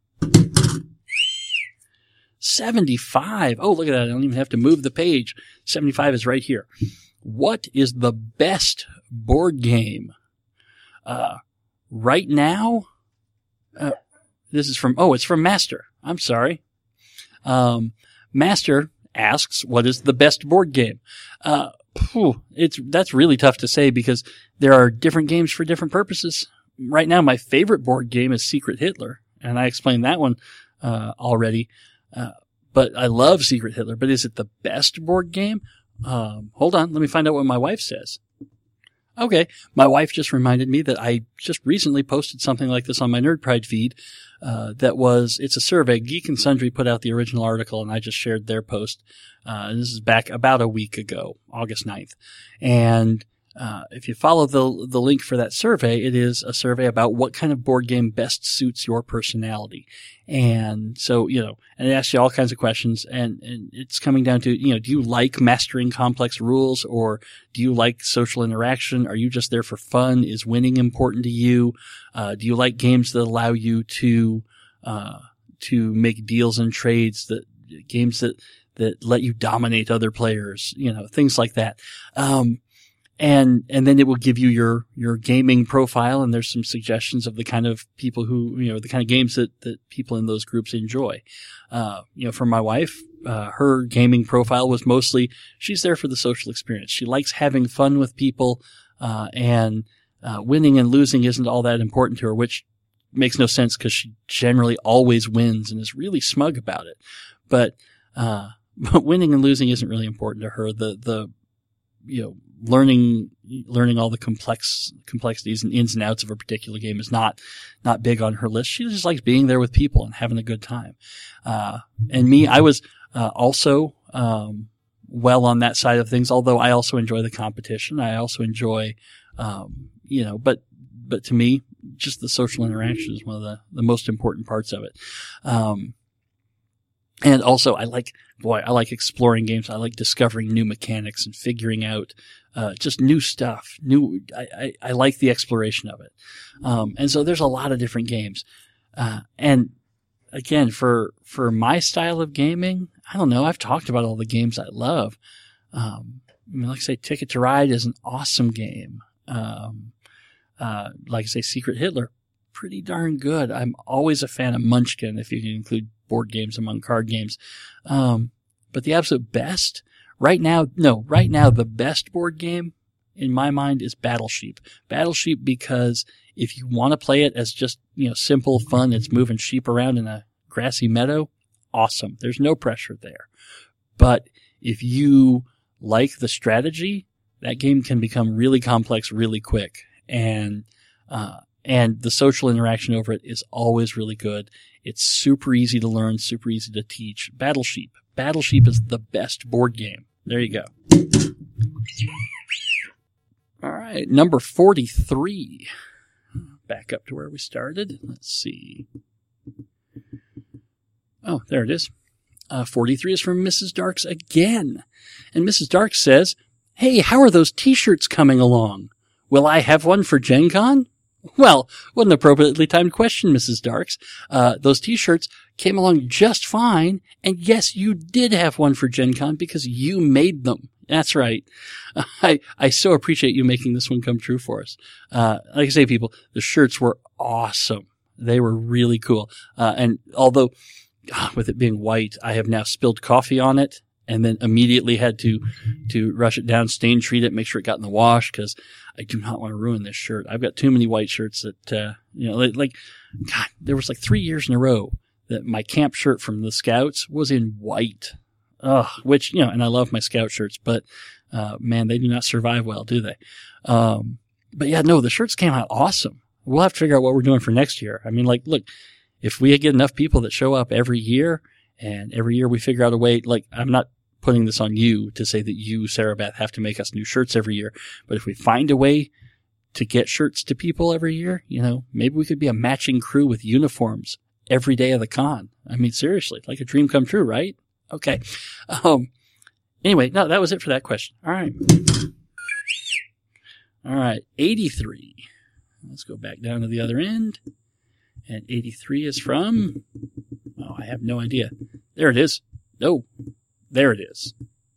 seventy-five. Oh, look at that. I don't even have to move the page. seventy-five is right here. What is the best board game? Uh, right now, uh, this is from, oh, it's from Master. I'm sorry. Um, Master asks, what is the best board game? Uh, whew, it's, that's really tough to say because there are different games for different purposes. Right now, my favorite board game is Secret Hitler, and I explained that one, uh, already. Uh, but I love Secret Hitler, but is it the best board game? Um, hold on. Let me find out what my wife says. Okay. My wife just reminded me that I just recently posted something like this on my Nerd Pride feed. Uh, that was, it's a survey. Geek and Sundry put out the original article, and I just shared their post. Uh, and this is back about a week ago, August ninth. And, uh, if you follow the, the link for that survey, it is a survey about what kind of board game best suits your personality. And so, you know, and it asks you all kinds of questions, and, and it's coming down to, you know, do you like mastering complex rules, or do you like social interaction? Are you just there for fun? Is winning important to you? Uh, do you like games that allow you to, uh, to make deals and trades, that games that, that let you dominate other players, you know, things like that. Um, And, and then it will give you your, your gaming profile, and there's some suggestions of the kind of people who, you know, the kind of games that, that people in those groups enjoy. Uh, you know, for my wife, uh, her gaming profile was mostly, she's there for the social experience. She likes having fun with people, uh, and, uh, winning and losing isn't all that important to her, which makes no sense because she generally always wins and is really smug about it. But, uh, but winning and losing isn't really important to her. The, the, you know, learning, learning all the complex, complexities and ins and outs of a particular game is not, not big on her list. She just likes being there with people and having a good time. Uh, and me, I was, uh, also, um, well on that side of things, although I also enjoy the competition. I also enjoy, um, you know, but, but to me, just the social interaction is one of the, the most important parts of it. Um, And also, I like, boy, I like exploring games. I like discovering new mechanics and figuring out uh, just new stuff. New, I, I, I like the exploration of it. Um, and so there's a lot of different games. Uh, and again, for for my style of gaming, I don't know. I've talked about all the games I love. Um, I mean, like I say, Ticket to Ride is an awesome game. Um, uh, like I say, Secret Hitler, pretty darn good. I'm always a fan of Munchkin, if you can include board games among card games. Um, but the absolute best right now, no, right now the best board game in my mind is Battle Sheep. Battle Sheep because if you want to play it as just, you know, simple fun, it's moving sheep around in a grassy meadow, awesome. There's no pressure there. But if you like the strategy, that game can become really complex really quick. And, uh, and the social interaction over it is always really good. It's super easy to learn, super easy to teach. Battle Sheep. Battle Sheep is the best board game. There you go. All right. Number forty-three. Back up to where we started. Let's see. Oh, there it is. Uh, forty-three is from Missus Darks again. And Missus Darks says, "Hey, how are those t-shirts coming along? Will I have one for Gen Con?" Well, what an appropriately timed question, Missus Darks. Uh, those t-shirts came along just fine. And yes, you did have one for Gen Con because you made them. That's right. I, I so appreciate you making this one come true for us. Uh, like I say, people, the shirts were awesome. They were really cool. Uh, and although, with it being white, I have now spilled coffee on it and then immediately had to, to rush it down, stain treat it, make sure it got in the wash because I do not want to ruin this shirt. I've got too many white shirts that, uh, you know, like, like, God, there was like three years in a row that my camp shirt from the Scouts was in white. Ugh, which, you know, and I love my Scout shirts, but, uh, man, they do not survive well, do they? Um, but yeah, no, the shirts came out awesome. We'll have to figure out what we're doing for next year. I mean, like, look, if we get enough people that show up every year and every year we figure out a way, like, I'm not putting this on you to say that you, Sarah Beth, have to make us new shirts every year, but if we find a way to get shirts to people every year, you know, maybe we could be a matching crew with uniforms every day of the con. I mean, seriously, like a dream come true, right? Okay. Um, anyway, no, that was it for that question. All right. All right. eighty-three. Let's go back down to the other end. And eighty-three is from, oh, I have no idea. There it is. No, there it is.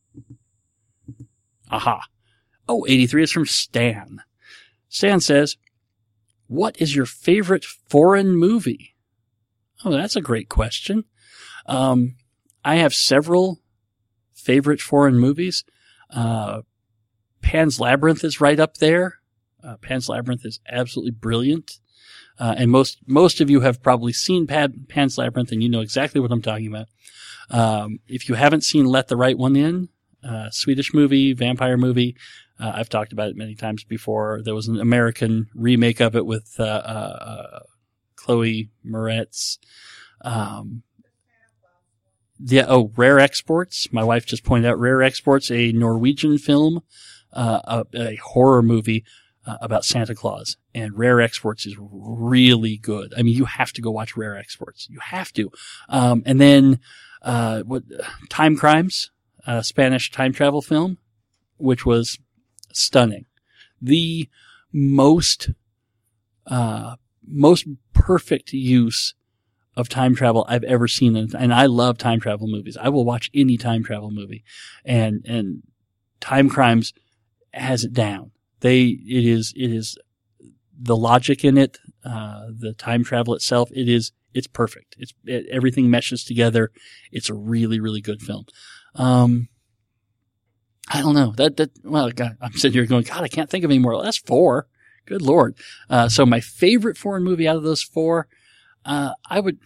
Aha. Oh, eighty-three is from Stan. Stan says, "What is your favorite foreign movie?" Oh, that's a great question. Um, I have several favorite foreign movies. Uh, Pan's Labyrinth is right up there. Uh, Pan's Labyrinth is absolutely brilliant. Uh, and most, most of you have probably seen Pan, Pan's Labyrinth and you know exactly what I'm talking about. Um, if you haven't seen Let the Right One In, uh, Swedish movie, vampire movie, uh, I've talked about it many times before. There was an American remake of it with, uh, uh, Chloe Moretz. Um, Yeah, oh, Rare Exports. My wife just pointed out Rare Exports, a Norwegian film, uh, a, a horror movie uh, about Santa Claus. And Rare Exports is really good. I mean, you have to go watch Rare Exports. You have to. Um, and then, uh, what, Time Crimes, a Spanish time travel film, which was stunning. The most, uh, most perfect use of time travel I've ever seen. And I love time travel movies. I will watch any time travel movie. And, and Time Crimes has it down. They, it is, it is the logic in it, uh, the time travel itself. It is, it's perfect. It's, it, everything meshes together. It's a really, really good film. Um, I don't know that, that, well, God, I'm sitting here going, God, I can't think of any more. Well, that's four. Good Lord. Uh, so my favorite foreign movie out of those four, Uh, I would,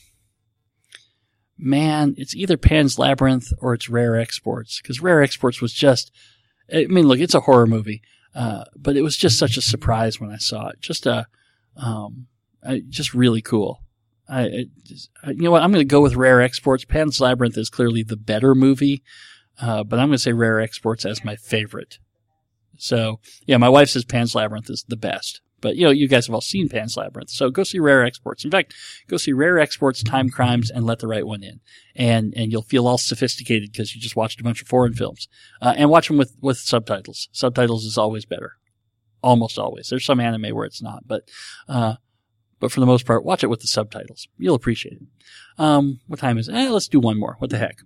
man, it's either Pan's Labyrinth or it's Rare Exports. Cause Rare Exports was just, I mean, look, it's a horror movie. Uh, but it was just such a surprise when I saw it. Just a, um, I, just really cool. I, I just, I, you know what? I'm going to go with Rare Exports. Pan's Labyrinth is clearly the better movie. Uh, but I'm going to say Rare Exports as my favorite. So yeah, my wife says Pan's Labyrinth is the best, but, you know, you guys have all seen Pan's Labyrinth. So go see Rare Exports. In fact, go see Rare Exports, Time Crimes, and Let the Right One In. And and you'll feel all sophisticated because you just watched a bunch of foreign films. Uh, and watch them with, with subtitles. Subtitles is always better. Almost always. There's some anime where it's not, but uh but for the most part, watch it with the subtitles. You'll appreciate it. Um, what time is it? Eh, let's do one more. What the heck?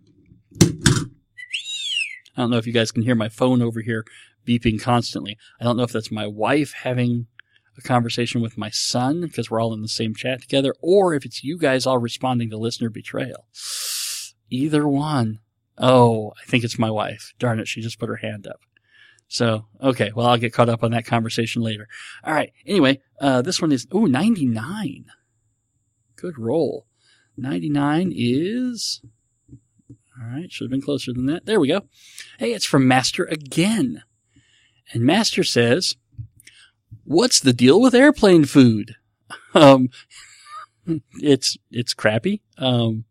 I don't know if you guys can hear my phone over here beeping constantly. I don't know if that's my wife having a conversation with my son because we're all in the same chat together, or if it's you guys all responding to listener betrayal. Either one. Oh, I think it's my wife. Darn it, she just put her hand up. So, okay, well, I'll get caught up on that conversation later. All right, anyway, uh, this one is, ooh, ninety-nine. Good roll. ninety-nine is... All right, should have been closer than that. There we go. Hey, it's from Master again. And Master says, what's the deal with airplane food? Um, it's, it's crappy. Um,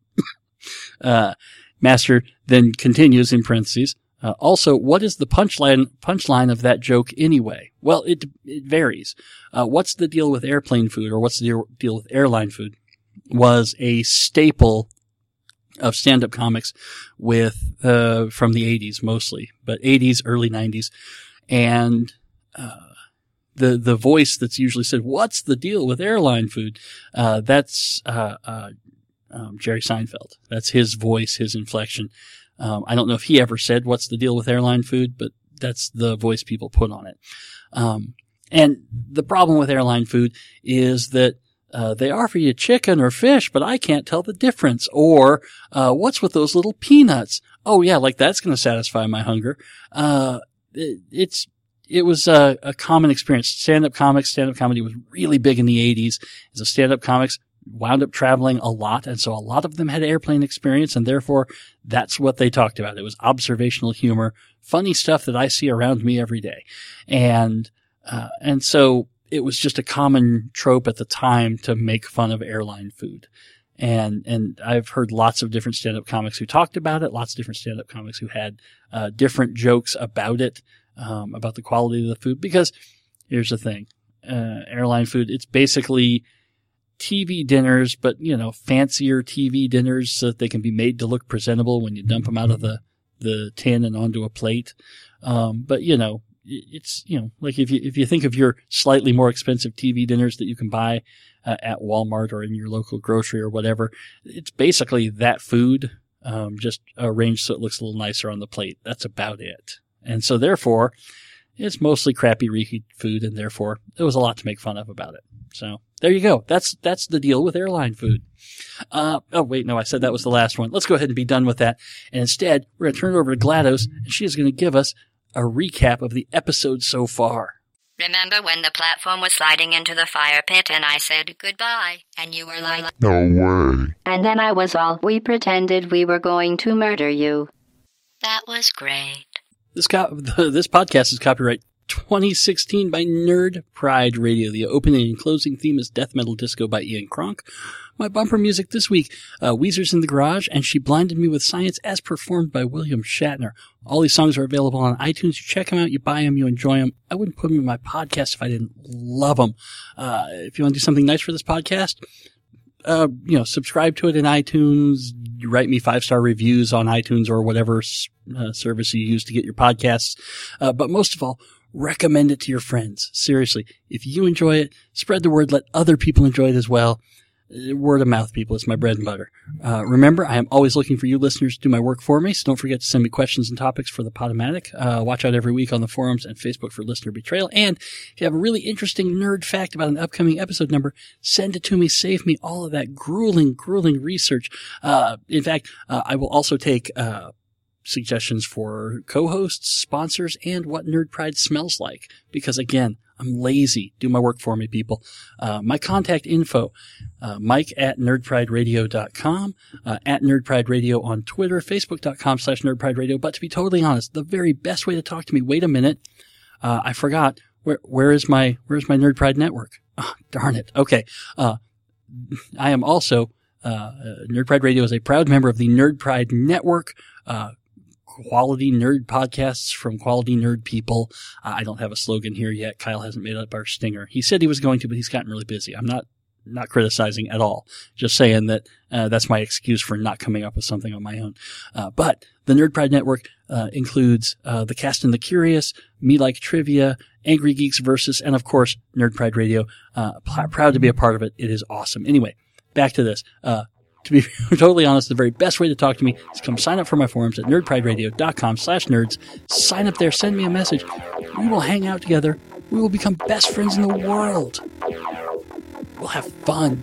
uh, Master then continues in parentheses. Uh, also, what is the punchline, punchline of that joke anyway? Well, it, it varies. Uh, what's the deal with airplane food, or what's the deal, deal with airline food was a staple of stand-up comics with, uh, from the eighties mostly, but eighties, early nineties. And, uh, the, the voice that's usually said, what's the deal with airline food? Uh, that's, uh, uh, um, Jerry Seinfeld. That's his voice, his inflection. Um, I don't know if he ever said, what's the deal with airline food, but that's the voice people put on it. Um, and the problem with airline food is that Uh, they offer you chicken or fish, but I can't tell the difference. Or, uh, what's with those little peanuts? Oh yeah, like that's going to satisfy my hunger. Uh, it, it's, it was a, a common experience. Stand-up comics, stand-up comedy was really big in the eighties. As a stand-up comics wound up traveling a lot, and so a lot of them had airplane experience, and therefore that's what they talked about. It was observational humor, funny stuff that I see around me every day. And, uh, and so, it was just a common trope at the time to make fun of airline food. And, and I've heard lots of different stand-up comics who talked about it, lots of different stand-up comics who had, uh, different jokes about it, um, about the quality of the food. Because here's the thing, uh, airline food, it's basically T V dinners, but, you know, fancier T V dinners so that they can be made to look presentable when you dump them out of the, the tin and onto a plate. Um, but, you know, it's, you know, like if you, if you think of your slightly more expensive T V dinners that you can buy uh, at Walmart or in your local grocery or whatever, it's basically that food, um, just arranged so it looks a little nicer on the plate. That's about it. And so therefore, it's mostly crappy reheat food, and therefore there was a lot to make fun of about it. So there you go. That's, that's the deal with airline food. Uh, oh wait, no, I said that was the last one. Let's go ahead and be done with that. And instead, we're going to turn it over to GLaDOS, and she is going to give us a recap of the episode so far. Remember when the platform was sliding into the fire pit and I said goodbye, and you were like, no way. And then I was all, we pretended we were going to murder you. That was great. This co- this podcast is copyright twenty sixteen by Nerd Pride Radio. The opening and closing theme is Death Metal Disco by Ian Kronk. My bumper music this week, uh, Weezer's In the Garage, and She Blinded Me with Science, as performed by William Shatner. All these songs are available on iTunes. You check them out, you buy them, you enjoy them. I wouldn't put them in my podcast if I didn't love them. Uh, if you want to do something nice for this podcast, uh, you know, subscribe to it in iTunes. You write me five-star reviews on iTunes or whatever uh, service you use to get your podcasts. Uh, but most of all, recommend it to your friends. Seriously, if you enjoy it, spread the word. Let other people enjoy it as well. Word of mouth, people. It's my bread and butter. Uh, remember, I am always looking for you listeners to do my work for me, so don't forget to send me questions and topics for the Podomatic. Uh, watch out every week on the forums and Facebook for listener betrayal. And if you have a really interesting nerd fact about an upcoming episode number, send it to me. Save me all of that grueling, grueling research. Uh, in fact, uh, I will also take, uh, suggestions for co-hosts, sponsors, and what Nerd Pride smells like. Because again, I'm lazy. Do my work for me, people. Uh, my contact info, uh, Mike at nerdprideradio dot com, uh, at nerdprideradio on Twitter, facebook.com slash nerdprideradio. But to be totally honest, the very best way to talk to me, wait a minute, uh, I forgot, where, where is my, where's my Nerd Pride network? Oh, darn it. Okay. Uh, I am also, uh, Nerd Pride Radio is a proud member of the Nerd Pride Network, uh, quality nerd podcasts from quality nerd people. Uh, I don't have a slogan here yet. Kyle hasn't made up our stinger. He said he was going to, but he's gotten really busy. I'm not not criticizing at all. Just saying that uh, that's my excuse for not coming up with something on my own. Uh, but the Nerd Pride Network uh, includes uh, The Cast and the Curious, Me Like Trivia, Angry Geeks Versus, and of course, Nerd Pride Radio. Uh, pl- proud to be a part of it. It is awesome. Anyway, back to this. Uh, to be totally honest, the very best way to talk to me is come sign up for my forums at nerdprideradio.com slash nerds. Sign up there. Send me a message. We will hang out together. We will become best friends in the world. We'll have fun.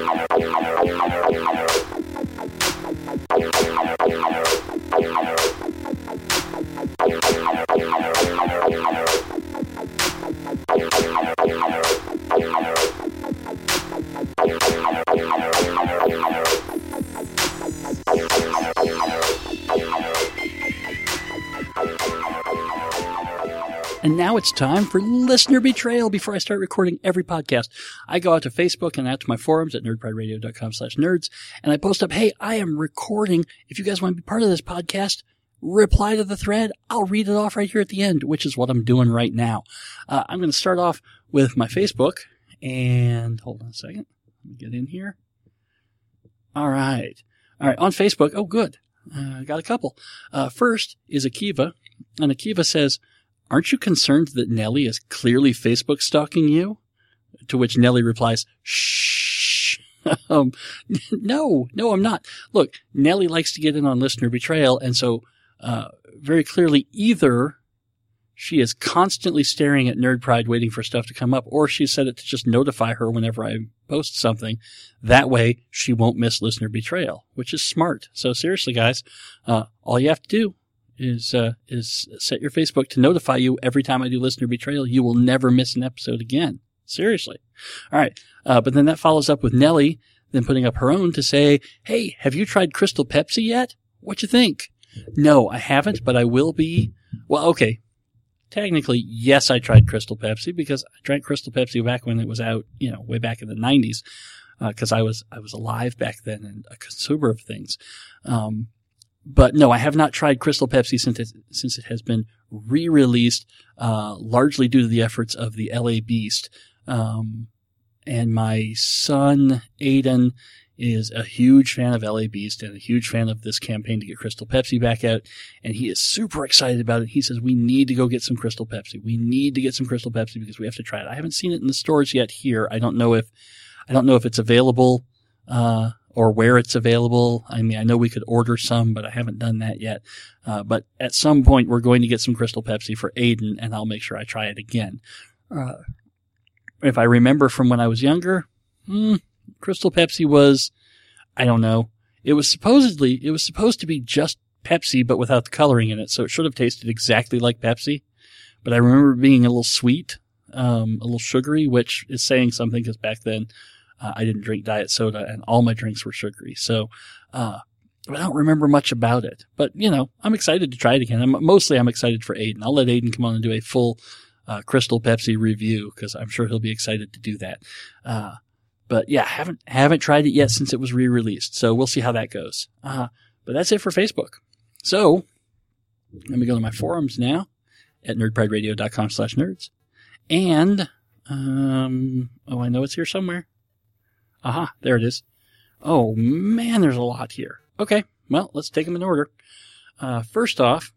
And now it's time for Listener Betrayal. Before I start recording every podcast, I go out to Facebook and out to my forums at nerdprideradio.com slash nerds, and I post up, hey, I am recording. If you guys want to be part of this podcast, reply to the thread. I'll read it off right here at the end, which is what I'm doing right now. Uh, I'm going to start off with my Facebook, and hold on a second. Let me get in here. All right. All right, on Facebook. Oh, good. Uh, I got a couple. Uh, first is Akiva, and Akiva says, aren't you concerned that Nellie is clearly Facebook stalking you? To which Nellie replies, shh. um, no, no, I'm not. Look, Nellie likes to get in on Listener Betrayal, and so uh, very clearly either she is constantly staring at Nerd Pride waiting for stuff to come up, or she set it to just notify her whenever I post something. That way she won't miss Listener Betrayal, which is smart. So seriously, guys, uh, all you have to do is uh, is set your Facebook to notify you every time I do Listener Betrayal. You will never miss an episode again. Seriously. All right. Uh, but then that follows up with Nellie then putting up her own to say, hey, have you tried Crystal Pepsi yet? What you think? No, I haven't, but I will be. Well, okay. Technically, yes, I tried Crystal Pepsi because I drank Crystal Pepsi back when it was out, you know, way back in the nineties, because uh, I was I was alive back then and a consumer of things. Um But no, I have not tried Crystal Pepsi since it, since it has been re-released, uh, largely due to the efforts of the L A Beast. Um, and my son, Aiden, is a huge fan of L A Beast and a huge fan of this campaign to get Crystal Pepsi back out. And he is super excited about it. He says, we need to go get some Crystal Pepsi. We need to get some Crystal Pepsi because we have to try it. I haven't seen it in the stores yet here. I don't know if, I don't know if it's available, uh, or where it's available. I mean, I know we could order some, but I haven't done that yet. Uh, but at some point, we're going to get some Crystal Pepsi for Aiden, and I'll make sure I try it again. Uh, if I remember from when I was younger, hmm, Crystal Pepsi was, I don't know. It was supposedly, it was supposed to be just Pepsi, but without the coloring in it, so it should have tasted exactly like Pepsi. But I remember it being a little sweet, um, a little sugary, which is saying something because back then, Uh, I didn't drink diet soda and all my drinks were sugary. So, uh, I don't remember much about it, but you know, I'm excited to try it again. I'm, mostly I'm excited for Aiden. I'll let Aiden come on and do a full, uh, Crystal Pepsi review because I'm sure he'll be excited to do that. Uh, but yeah, haven't, haven't tried it yet since it was re-released. So we'll see how that goes. Uh, but that's it for Facebook. So let me go to my forums now at nerdprideradio.com slash nerds. And, um, oh, I know it's here somewhere. Aha, there it is. Oh, man, there's a lot here. Okay, well, let's take them in order. Uh, first off,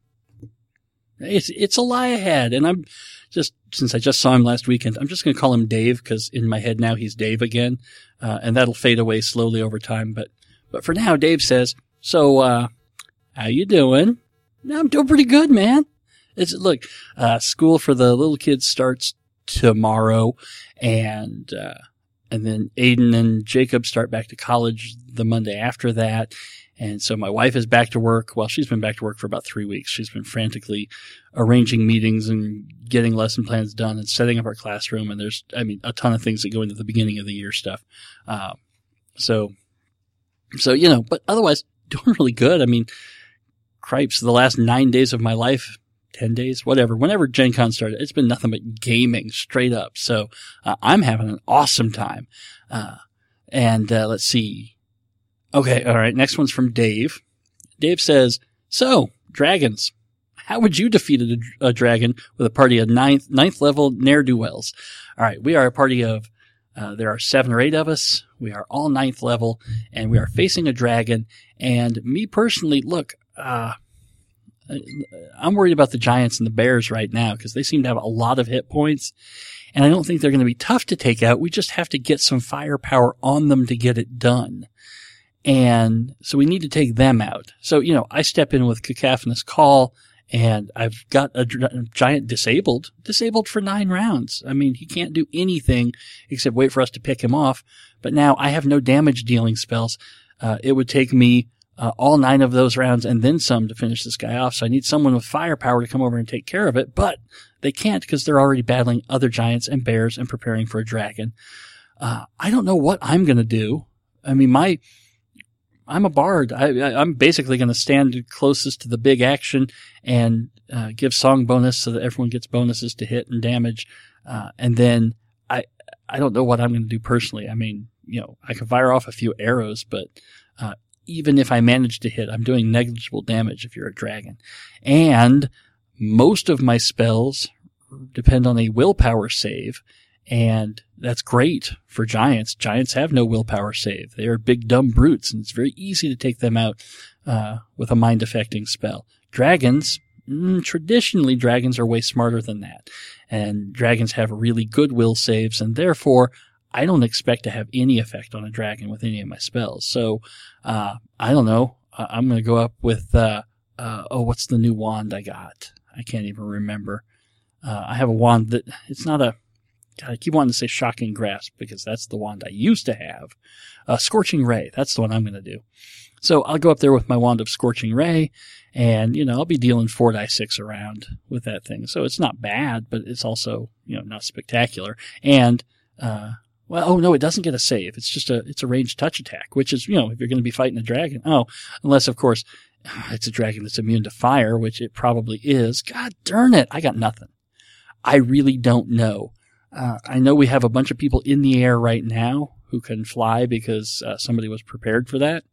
it's it's Eliahad, and I'm just, since I just saw him last weekend, I'm just going to call him Dave, because in my head now he's Dave again, uh, and that'll fade away slowly over time. But but for now, Dave says, so, uh, how you doing? I'm doing pretty good, man. It's, look, uh, school for the little kids starts tomorrow, and, uh, And then Aiden and Jacob start back to college the Monday after that. And so my wife is back to work. Well, she's been back to work for about three weeks. She's been frantically arranging meetings and getting lesson plans done and setting up our classroom. And there's, I mean, a ton of things that go into the beginning of the year stuff. Uh, so, so, you know, but otherwise doing really good. I mean, cripes, the last nine days of my life, ten days, whatever, whenever Gen Con started, it's been nothing but gaming straight up. So, uh, I'm having an awesome time. Uh, and, uh, let's see. Okay. All right. Next one's from Dave. Dave says, so dragons. How would you defeat a, a dragon with a party of ninth, ninth level ne'er-do-wells? All right, we are a party of, uh, there are seven or eight of us. We are all ninth level, and we are facing a dragon. And me personally, look, uh, I'm worried about the giants and the bears right now because they seem to have a lot of hit points. And I don't think they're going to be tough to take out. We just have to get some firepower on them to get it done. And so we need to take them out. So, you know, I step in with Cacophonous Call, and I've got a giant disabled, disabled for nine rounds. I mean, he can't do anything except wait for us to pick him off. But now I have no damage dealing spells. Uh, it would take me uh, all nine of those rounds and then some to finish this guy off. So I need someone with firepower to come over and take care of it. But they can't because they're already battling other giants and bears and preparing for a dragon. Uh, I don't know what I'm going to do. I mean, my, I'm a bard. I, I, I'm basically going to stand closest to the big action and uh, give song bonus so that everyone gets bonuses to hit and damage. Uh, and then I, I don't know what I'm going to do personally. I mean, you know, I can fire off a few arrows, but uh, even if I manage to hit, I'm doing negligible damage if you're a dragon. And most of my spells depend on a willpower save, and that's great for giants. Giants have no willpower save. They are big, dumb brutes, and it's very easy to take them out uh, with a mind-affecting spell. Dragons, mm, traditionally, dragons are way smarter than that. And dragons have really good will saves, and therefore, I don't expect to have any effect on a dragon with any of my spells. So, uh, I don't know. I'm going to go up with, uh, uh, oh, what's the new wand I got? I can't even remember. Uh, I have a wand that, it's not a, God, I keep wanting to say Shocking Grasp because that's the wand I used to have. Uh, Scorching Ray, that's the one I'm going to do. So I'll go up there with my wand of Scorching Ray, and, you know, I'll be dealing four die six around with that thing. So it's not bad, but it's also, you know, not spectacular. And, uh, well, oh no, it doesn't get a save. It's just a, it's a ranged touch attack, which is, you know, if you're going to be fighting a dragon. Oh, unless of course it's a dragon that's immune to fire, which it probably is. God darn it. I got nothing. I really don't know. Uh, I know we have a bunch of people in the air right now who can fly because uh, somebody was prepared for that.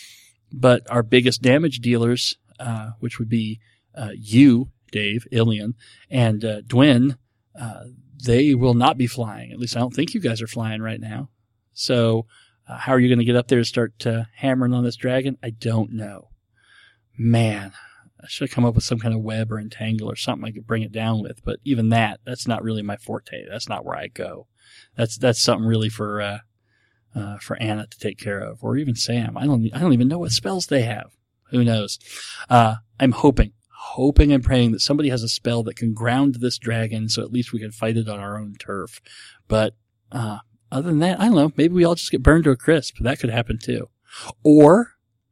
But our biggest damage dealers, uh, which would be uh, you, Dave, Ilian, and uh, Dwyn, uh, they will not be flying. At least I don't think you guys are flying right now. So uh, how are you going to get up there to start uh, hammering on this dragon? I don't know. Man, I should have come up with some kind of web or entangle or something I could bring it down with. But even that, that's not really my forte. That's not where I go. That's that's something really for uh, uh, for Anna to take care of, or even Sam. I don't I don't even know what spells they have. Who knows? Uh, I'm hoping. Hoping and praying that somebody has a spell that can ground this dragon so at least we can fight it on our own turf. But uh, other than that, I don't know. Maybe we all just get burned to a crisp. That could happen too. Or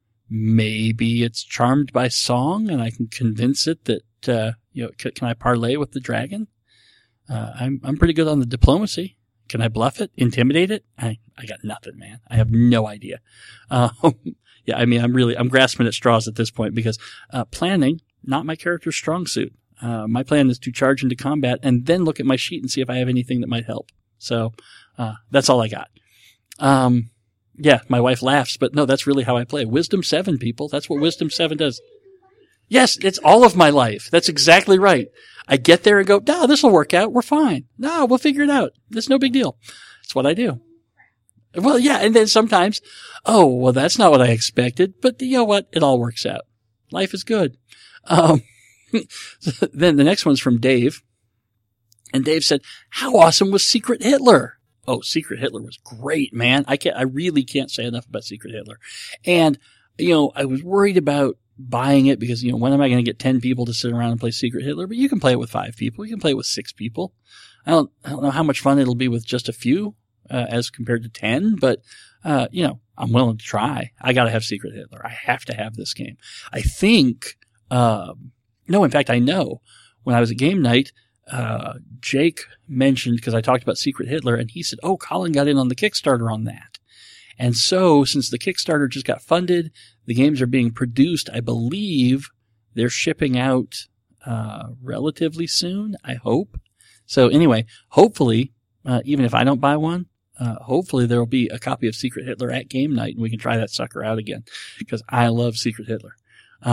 maybe it's charmed by song and I can convince it that, uh, you know, c- can I parlay with the dragon? Uh, I'm I'm pretty good on the diplomacy. Can I bluff it? Intimidate it? I, I got nothing, man. I have no idea. Uh, yeah, I mean, I'm really, I'm grasping at straws at this point because uh, planning, not my character's strong suit. Uh, my plan is to charge into combat and then look at my sheet and see if I have anything that might help. So, uh, that's all I got. Um, yeah, my wife laughs, but no, that's really how I play. Wisdom seven, people. That's what Wisdom seven does. Yes, it's all of my life. That's exactly right. I get there and go, no, this will work out. We're fine. No, we'll figure it out. It's no big deal. It's what I do. Well, yeah. And then sometimes, oh, well, that's not what I expected, but you know what? It all works out. Life is good. Um, then the next one's from Dave. And Dave said, how awesome was Secret Hitler? Oh, Secret Hitler was great, man. I can't, I really can't say enough about Secret Hitler. And, you know, I was worried about buying it because, you know, when am I going to get ten people to sit around and play Secret Hitler? But you can play it with five people. You can play it with six people. I don't, I don't know how much fun it'll be with just a few, uh, as compared to ten, but, uh, you know, I'm willing to try. I got to have Secret Hitler. I have to have this game. I think, um, no, in fact, I know when I was at game night, uh, Jake mentioned, because I talked about Secret Hitler, and he said, oh, Colin got in on the Kickstarter on that. And so, since the Kickstarter just got funded, the games are being produced. I believe they're shipping out uh relatively soon, I hope. So anyway, hopefully, uh, even if I don't buy one, uh hopefully there will be a copy of Secret Hitler at game night, and we can try that sucker out again, because I love Secret Hitler. Um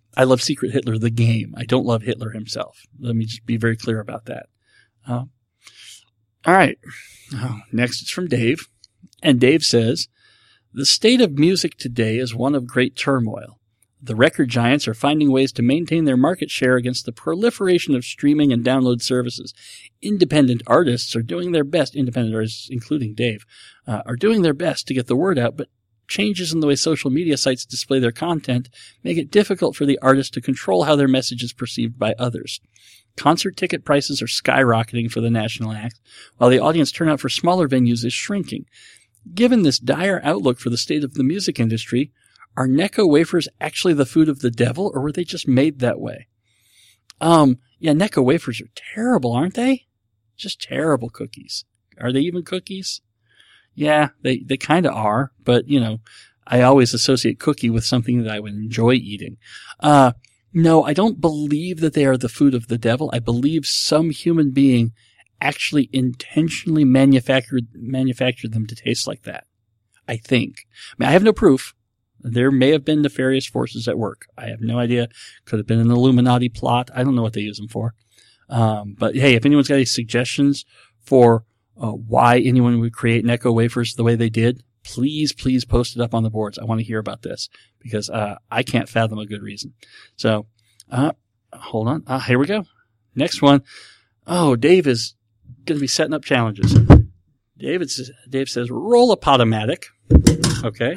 I love Secret Hitler, the game. I don't love Hitler himself. Let me just be very clear about that. Uh, all right. Oh, next it's from Dave. And Dave says, the state of music today is one of great turmoil. The record giants are finding ways to maintain their market share against the proliferation of streaming and download services. Independent artists are doing their best, independent artists, including Dave, uh, are doing their best to get the word out, but changes in the way social media sites display their content make it difficult for the artist to control how their message is perceived by others. Concert ticket prices are skyrocketing for the national acts, while the audience turnout for smaller venues is shrinking. Given this dire outlook for the state of the music industry, are Necco wafers actually the food of the devil, or were they just made that way? Um, yeah, Necco wafers are terrible, aren't they? Just terrible cookies. Are they even cookies? Yeah, they, they kind of are, but, you know, I always associate cookie with something that I would enjoy eating. Uh, no, I don't believe that they are the food of the devil. I believe some human being actually intentionally manufactured, manufactured them to taste like that. I think. I mean, I have no proof. There may have been nefarious forces at work. I have no idea. Could have been an Illuminati plot. I don't know what they use them for. Um, but hey, if anyone's got any suggestions for Uh, why anyone would create Necco wafers the way they did, please, please post it up on the boards. I want to hear about this because uh, I can't fathom a good reason. So, uh, hold on. Uh, here we go. Next one. Oh, Dave is going to be setting up challenges. David says, Dave says, roll a Potomatic. Okay.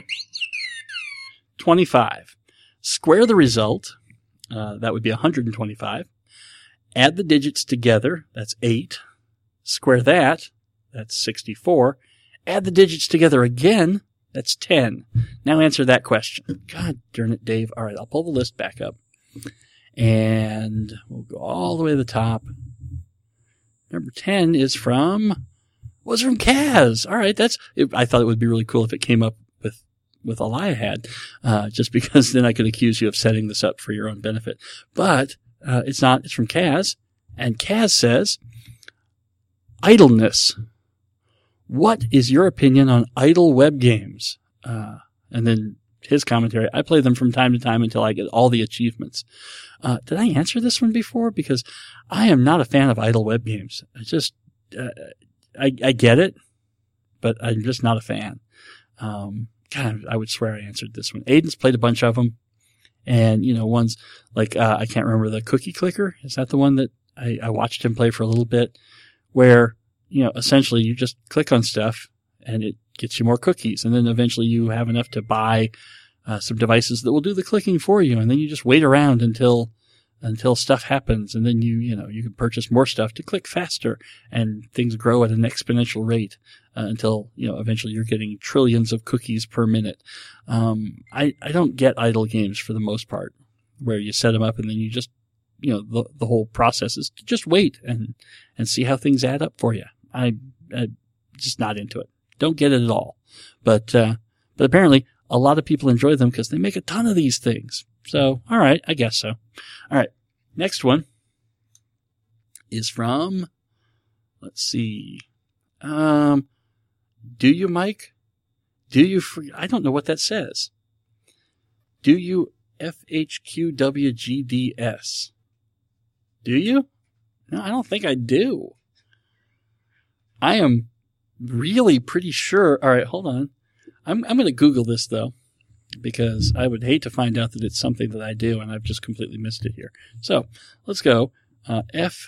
twenty-five. Square the result. Uh, that would be one hundred twenty-five. Add the digits together. That's eight. Square that. That's sixty-four. Add the digits together again. That's ten. Now answer that question. God darn it, Dave. All right, I'll pull the list back up. And we'll go all the way to the top. Number ten is from, was from Kaz. All right, that's, it, I thought it would be really cool if it came up with, with Eliahad, uh, just because then I could accuse you of setting this up for your own benefit. But, uh, it's not, it's from Kaz. And Kaz says, idleness. What is your opinion on idle web games? Uh, and then his commentary, I play them from time to time until I get all the achievements. Uh, did I answer this one before? Because I am not a fan of idle web games. I just, uh, I, I get it, but I'm just not a fan. Um, God, I would swear I answered this one. Aiden's played a bunch of them. And, you know, ones like, uh, I can't remember the Cookie Clicker. Is that the one that I, I watched him play for a little bit? Where, you know, essentially you just click on stuff and it gets you more cookies. And then eventually you have enough to buy uh, some devices that will do the clicking for you. And then you just wait around until, until stuff happens. And then you, you know, you can purchase more stuff to click faster and things grow at an exponential rate uh, until, you know, eventually you're getting trillions of cookies per minute. Um, I, I don't get idle games for the most part where you set them up and then you just, you know, the, the whole process is to just wait and, and see how things add up for you. I, I'm just not into it. Don't get it at all. But, uh, but apparently a lot of people enjoy them because they make a ton of these things. So, all right, I guess so. All right. Next one is from, let's see. Um, do you, Mike? Do you, for, I don't know what that says. Do you F H Q W G D S? Do you? No, I don't think I do. I am really pretty sure. All right, hold on. I'm I'm going to Google this, though, because I would hate to find out that it's something that I do, and I've just completely missed it here. So let's go. Uh, F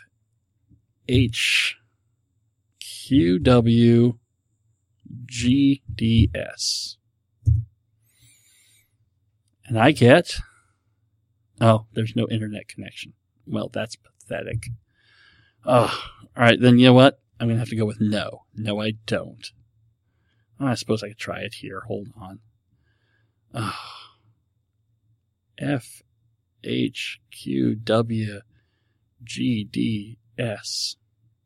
H Q W G D S. And I get... Oh, there's no internet connection. Well, that's pathetic. Oh, all right, then you know what? I'm going to have to go with no. No, I don't. Oh, I suppose I could try it here. Hold on. Oh. F H Q W G D S.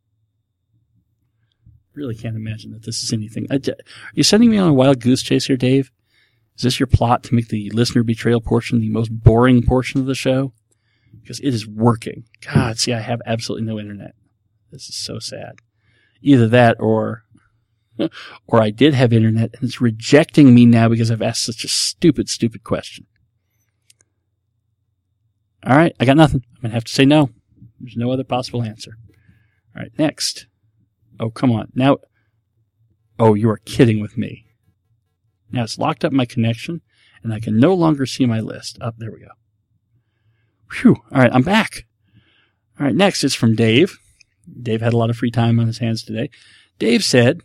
Really can't imagine that this is anything. I, are you sending me on a wild goose chase here, Dave? Is this your plot to make the listener betrayal portion the most boring portion of the show? Because it is working. God, see, I have absolutely no internet. This is so sad. Either that or, or I did have internet and it's rejecting me now because I've asked such a stupid, stupid question. All right, I got nothing. I'm going to have to say no. There's no other possible answer. All right, next. Oh, come on. Now, oh, you are kidding with me. Now it's locked up my connection, and I can no longer see my list. Up, oh, there we go. Phew. All right, I'm back. All right, next is from Dave. Dave had a lot of free time on his hands today. Dave said,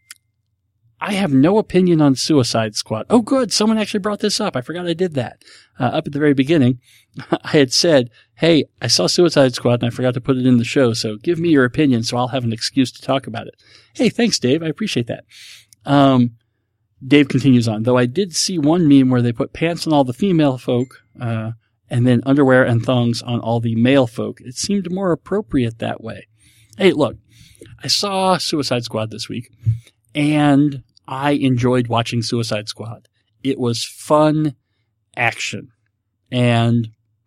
I have no opinion on Suicide Squad. Oh, good. Someone actually brought this up. I forgot I did that. Uh, up at the very beginning, I had said, hey, I saw Suicide Squad and I forgot to put it in the show, so give me your opinion so I'll have an excuse to talk about it. Hey, thanks, Dave. I appreciate that. Um, Dave continues on, though I did see one meme where they put pants on all the female folk, uh, and then underwear and thongs on all the male folk. It seemed more appropriate that way. Hey, look, I saw Suicide Squad this week, and I enjoyed watching Suicide Squad. It was fun action. And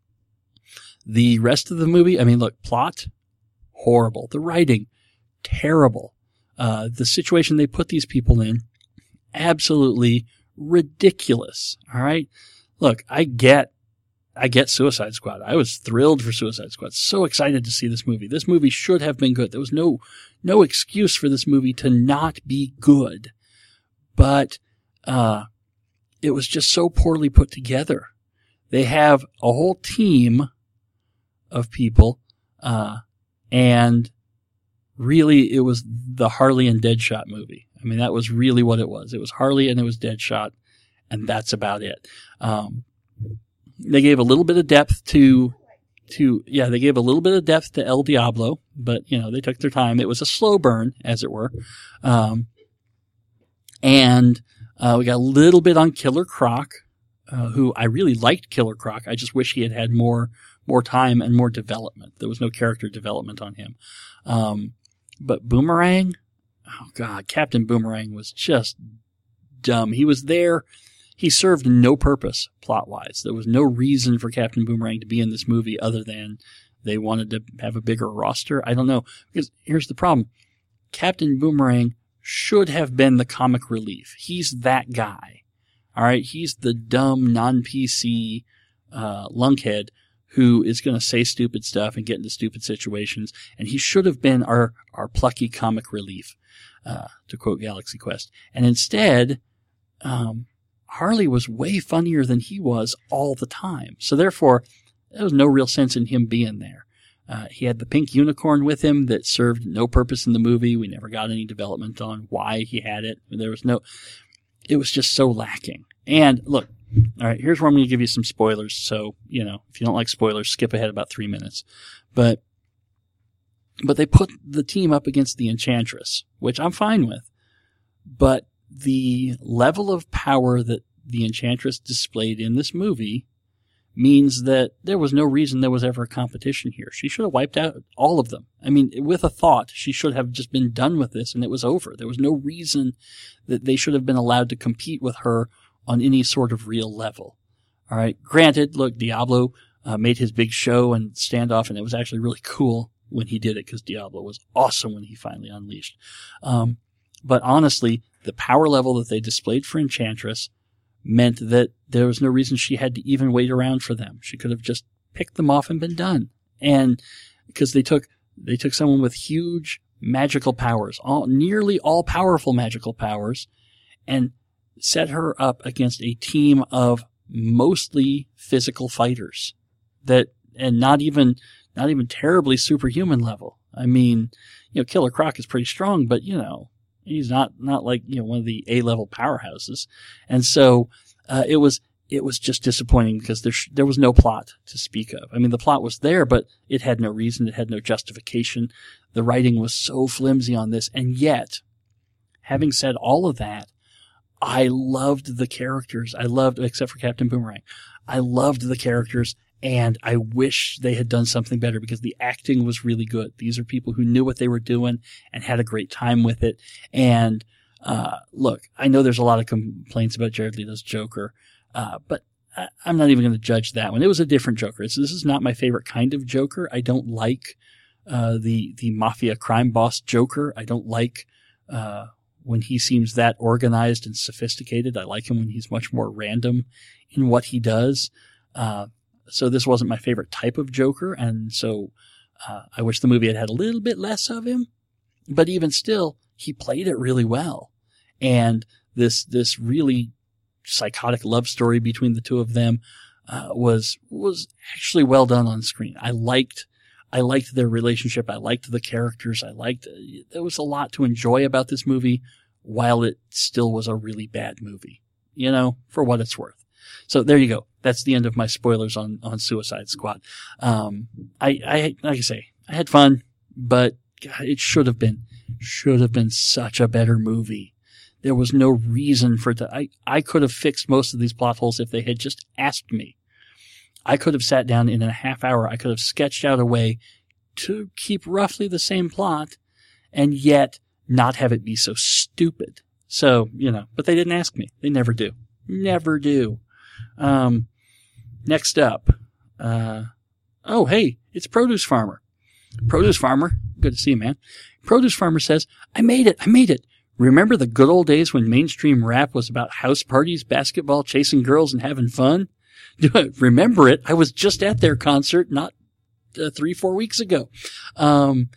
the rest of the movie, I mean, look, plot, horrible. The writing, terrible. Uh, the situation they put these people in, absolutely ridiculous. All right? Look, I get I get Suicide Squad. I was thrilled for Suicide Squad. So excited to see this movie. This movie should have been good. There was no no excuse for this movie to not be good. But uh it was just so poorly put together. They have a whole team of people, uh and really it was the Harley and Deadshot movie. I mean, that was really what it was. It was Harley and it was Deadshot, and that's about it. Um They gave a little bit of depth to, to, yeah, they gave a little bit of depth to El Diablo, but, you know, they took their time. It was a slow burn, as it were. Um, and, uh, we got a little bit on Killer Croc, uh, who I really liked Killer Croc. I just wish he had had more, more time and more development. There was no character development on him. Um, but Boomerang, oh God, Captain Boomerang was just dumb. He was there. He served no purpose plot-wise. There was no reason for Captain Boomerang to be in this movie other than they wanted to have a bigger roster. I don't know. Because here's the problem. Captain Boomerang should have been the comic relief. He's that guy. All right? He's the dumb, non-P C uh, lunkhead who is going to say stupid stuff and get into stupid situations. And he should have been our, our plucky comic relief, uh, to quote Galaxy Quest. And instead, um, Harley was way funnier than he was all the time. So therefore, there was no real sense in him being there. Uh, he had the pink unicorn with him that served no purpose in the movie. We never got any development on why he had it. There was no, it was just so lacking. And look, all right, here's where I'm going to give you some spoilers. So, you know, if you don't like spoilers, skip ahead about three minutes. But, but they put the team up against the Enchantress, which I'm fine with. But the level of power that the Enchantress displayed in this movie means that there was no reason there was ever a competition here. She should have wiped out all of them. I mean, with a thought, she should have just been done with this and it was over. There was no reason that they should have been allowed to compete with her on any sort of real level. All right. Granted, look, Diablo uh, made his big show and standoff, and it was actually really cool when he did it because Diablo was awesome when he finally unleashed. Um, but honestly, the power level that they displayed for Enchantress meant that there was no reason she had to even wait around for them. She could have just picked them off and been done. And because they took they took someone with huge magical powers, all nearly all powerful magical powers, and set her up against a team of mostly physical fighters that and not even not even terribly superhuman level. I mean, you know, Killer Croc is pretty strong, but you know, he's not, not like, you know, one of the A-level powerhouses. And so, uh, it was, it was just disappointing because there, sh- there was no plot to speak of. I mean, the plot was there, but it had no reason. It had no justification. The writing was so flimsy on this. And yet, having said all of that, I loved the characters. I loved, except for Captain Boomerang, I loved the characters. And I wish they had done something better because the acting was really good. These are people who knew what they were doing and had a great time with it. And, uh, look, I know there's a lot of complaints about Jared Leto's Joker, uh, but I, I'm not even going to judge that one. It was a different Joker. It's, this is not my favorite kind of Joker. I don't like, uh, the, the mafia crime boss Joker. I don't like, uh, when he seems that organized and sophisticated. I like him when he's much more random in what he does. Uh, so this wasn't my favorite type of Joker, and so uh, I wish the movie had had a little bit less of him. But even still, he played it really well. And this this really psychotic love story between the two of them uh, was was actually well done on screen. I liked I liked their relationship. I liked the characters. I liked there was a lot to enjoy about this movie, while it still was a really bad movie. You know, for what it's worth. So there you go. That's the end of my spoilers on, on Suicide Squad. Um, I, I, like I say, I had fun, but God, it should have been, should have been such a better movie. There was no reason for that. I, I could have fixed most of these plot holes if they had just asked me. I could have sat down in a half hour. I could have sketched out a way to keep roughly the same plot and yet not have it be so stupid. So, you know, but they didn't ask me. They never do. Never do. Um, next up, uh, oh, hey, it's Produce Farmer. Produce Farmer, good to see you, man. Produce Farmer says, I made it, I made it. Remember the good old days when mainstream rap was about house parties, basketball, chasing girls, and having fun? Do I remember it? I was just at their concert not uh, three, four weeks ago. Um,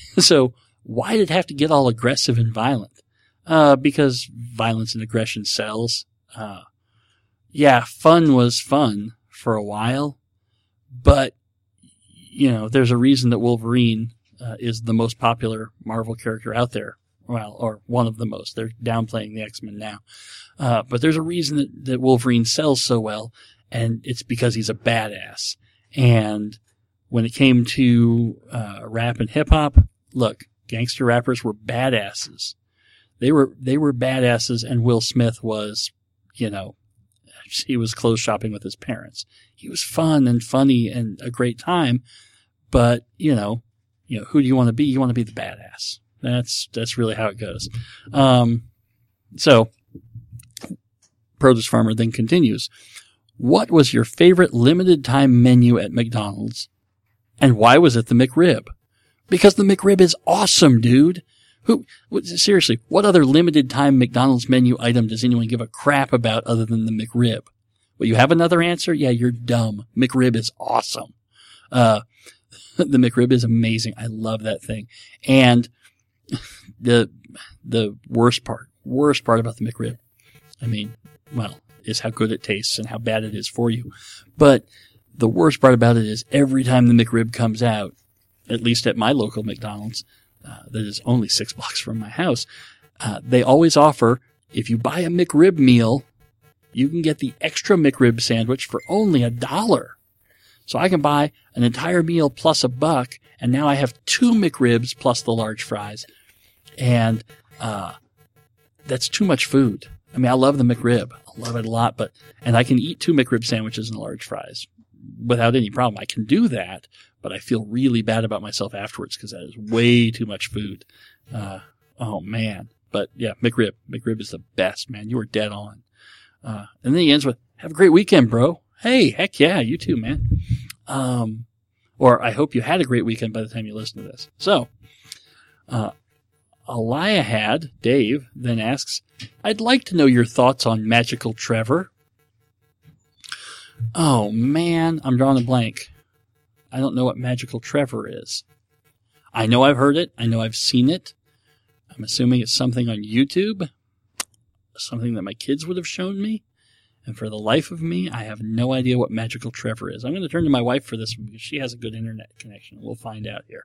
so why did it have to get all aggressive and violent? Uh, because violence and aggression sells. Uh, yeah, fun was fun for a while, but, you know, there's a reason that Wolverine uh, is the most popular Marvel character out there. Well, or one of the most. They're downplaying the X-Men now. Uh, but there's a reason that, that Wolverine sells so well, and it's because he's a badass. And when it came to uh, rap and hip-hop, look, gangster rappers were badasses. They were they were badasses, and Will Smith was, you know, he was clothes shopping with his parents. He was fun and funny and a great time, but, you know, you know, who do you want to be? You want to be the badass. That's that's really how it goes. Um, so, Produce Farmer then continues. What was your favorite limited time menu at McDonald's, and why was it the McRib? Because the McRib is awesome, dude. Who, seriously, what other limited time McDonald's menu item does anyone give a crap about other than the McRib? Well, you have another answer? Yeah, you're dumb. McRib is awesome. Uh, the McRib is amazing. I love that thing. And the, the worst part, worst part about the McRib, I mean, well, is how good it tastes and how bad it is for you. But the worst part about it is every time the McRib comes out, at least at my local McDonald's, Uh, that is only six blocks from my house, uh, they always offer, if you buy a McRib meal, you can get the extra McRib sandwich for only a dollar. So I can buy an entire meal plus a buck, and now I have two McRibs plus the large fries. And uh, that's too much food. I mean, I love the McRib. I love it a lot, but and I can eat two McRib sandwiches and large fries without any problem. I can do that. But I feel really bad about myself afterwards because that is way too much food. Uh, oh, man. But, yeah, McRib. McRib is the best, man. You were dead on. Uh, and then he ends with, have a great weekend, bro. Hey, heck yeah, you too, man. Um, or I hope you had a great weekend by the time you listen to this. So, uh, Eliahad, Dave, then asks, I'd like to know your thoughts on Magical Trevor. Oh, man, I'm drawing a blank. I don't know what Magical Trevor is. I know I've heard it. I know I've seen it. I'm assuming it's something on YouTube, something that my kids would have shown me. And for the life of me, I have no idea what Magical Trevor is. I'm going to turn to my wife for this one because she has a good internet connection. We'll find out here.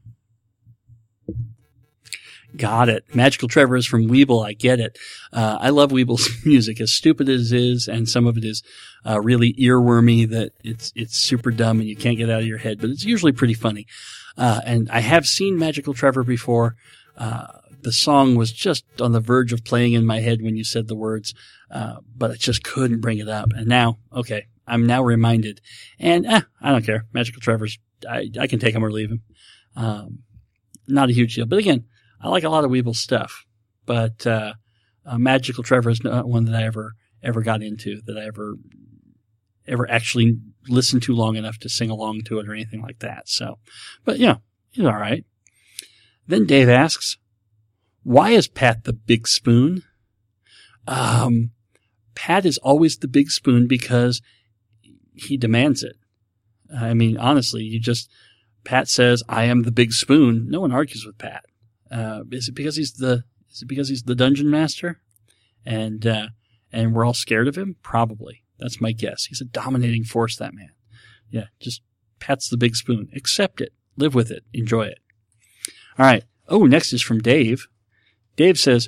Got it. Magical Trevor is from Weeble. I get it. Uh, I love Weeble's music, as stupid as it is, and some of it is uh, really earwormy that it's it's super dumb and you can't get out of your head, but it's usually pretty funny. Uh, and I have seen Magical Trevor before. Uh, the song was just on the verge of playing in my head when you said the words, uh, but I just couldn't bring it up. And now, okay, I'm now reminded. And eh, I don't care. Magical Trevor's, I, I can take him or leave him. Um, not a huge deal. But again, I like a lot of Weeble stuff, but uh, uh, Magical Trevor is not one that I ever ever got into, that I ever ever actually listened to long enough to sing along to it or anything like that. So, but you know, he's all right. Then Dave asks, "Why is Pat the big spoon?" Um, Pat is always the big spoon because he demands it. I mean, honestly, you just, Pat says, I am the big spoon. No one argues with Pat. Uh, is it because he's the, is it because he's the dungeon master? And, uh, and we're all scared of him? Probably. That's my guess. He's a dominating force, that man. Yeah, just Pat's the big spoon. Accept it. Live with it. Enjoy it. All right. Oh, next is from Dave. Dave says,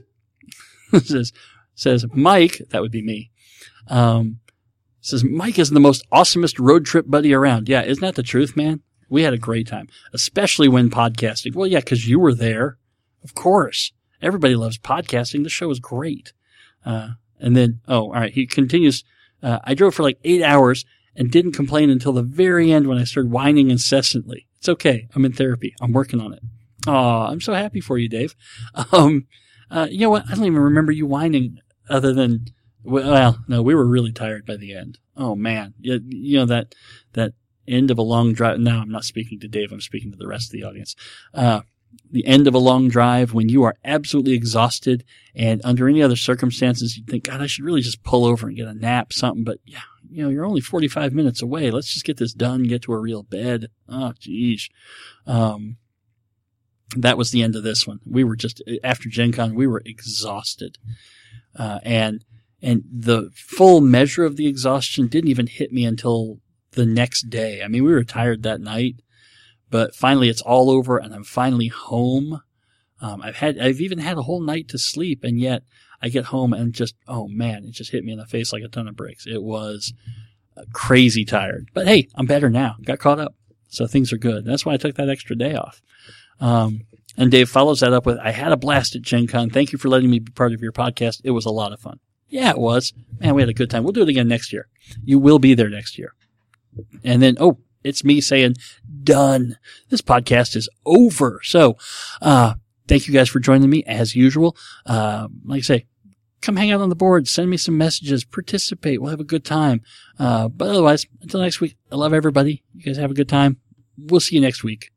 says, says, Mike, that would be me, um, says, Mike is the most awesomest road trip buddy around. Yeah, isn't that the truth, man? We had a great time, especially when podcasting. Well, yeah, because you were there. Of course. Everybody loves podcasting. The show is great. Uh, and then, oh, all right. He continues, uh, I drove for like eight hours and didn't complain until the very end when I started whining incessantly. It's okay. I'm in therapy. I'm working on it. Oh, I'm so happy for you, Dave. Um, uh, you know what? I don't even remember you whining other than, well, no, we were really tired by the end. Oh man. You, you know, that, that end of a long drive. Now I'm not speaking to Dave. I'm speaking to the rest of the audience. Uh, the end of a long drive when you are absolutely exhausted and under any other circumstances, you think, God, I should really just pull over and get a nap, something. But yeah, you know, you're only forty-five minutes away. Let's just get this done, get to a real bed. Oh, geez. Um, that was the end of this one. We were just, after Gen Con, we were exhausted. Uh, and, and the full measure of the exhaustion didn't even hit me until the next day. I mean, we were tired that night, but finally it's all over and I'm finally home. Um, I've had, I've even had a whole night to sleep, and yet I get home and just, oh man, it just hit me in the face like a ton of bricks. It was crazy tired, but hey, I'm better now. Got caught up. So things are good. That's why I took that extra day off. Um, and Dave follows that up with, I had a blast at Gen Con. Thank you for letting me be part of your podcast. It was a lot of fun. Yeah, it was. Man, we had a good time. We'll do it again next year. You will be there next year. And then, oh, it's me saying, done. This podcast is over. So, uh, thank you guys for joining me as usual. Uh, like I say, come hang out on the board. Send me some messages. Participate. We'll have a good time. Uh, but otherwise, until next week, I love everybody. You guys have a good time. We'll see you next week.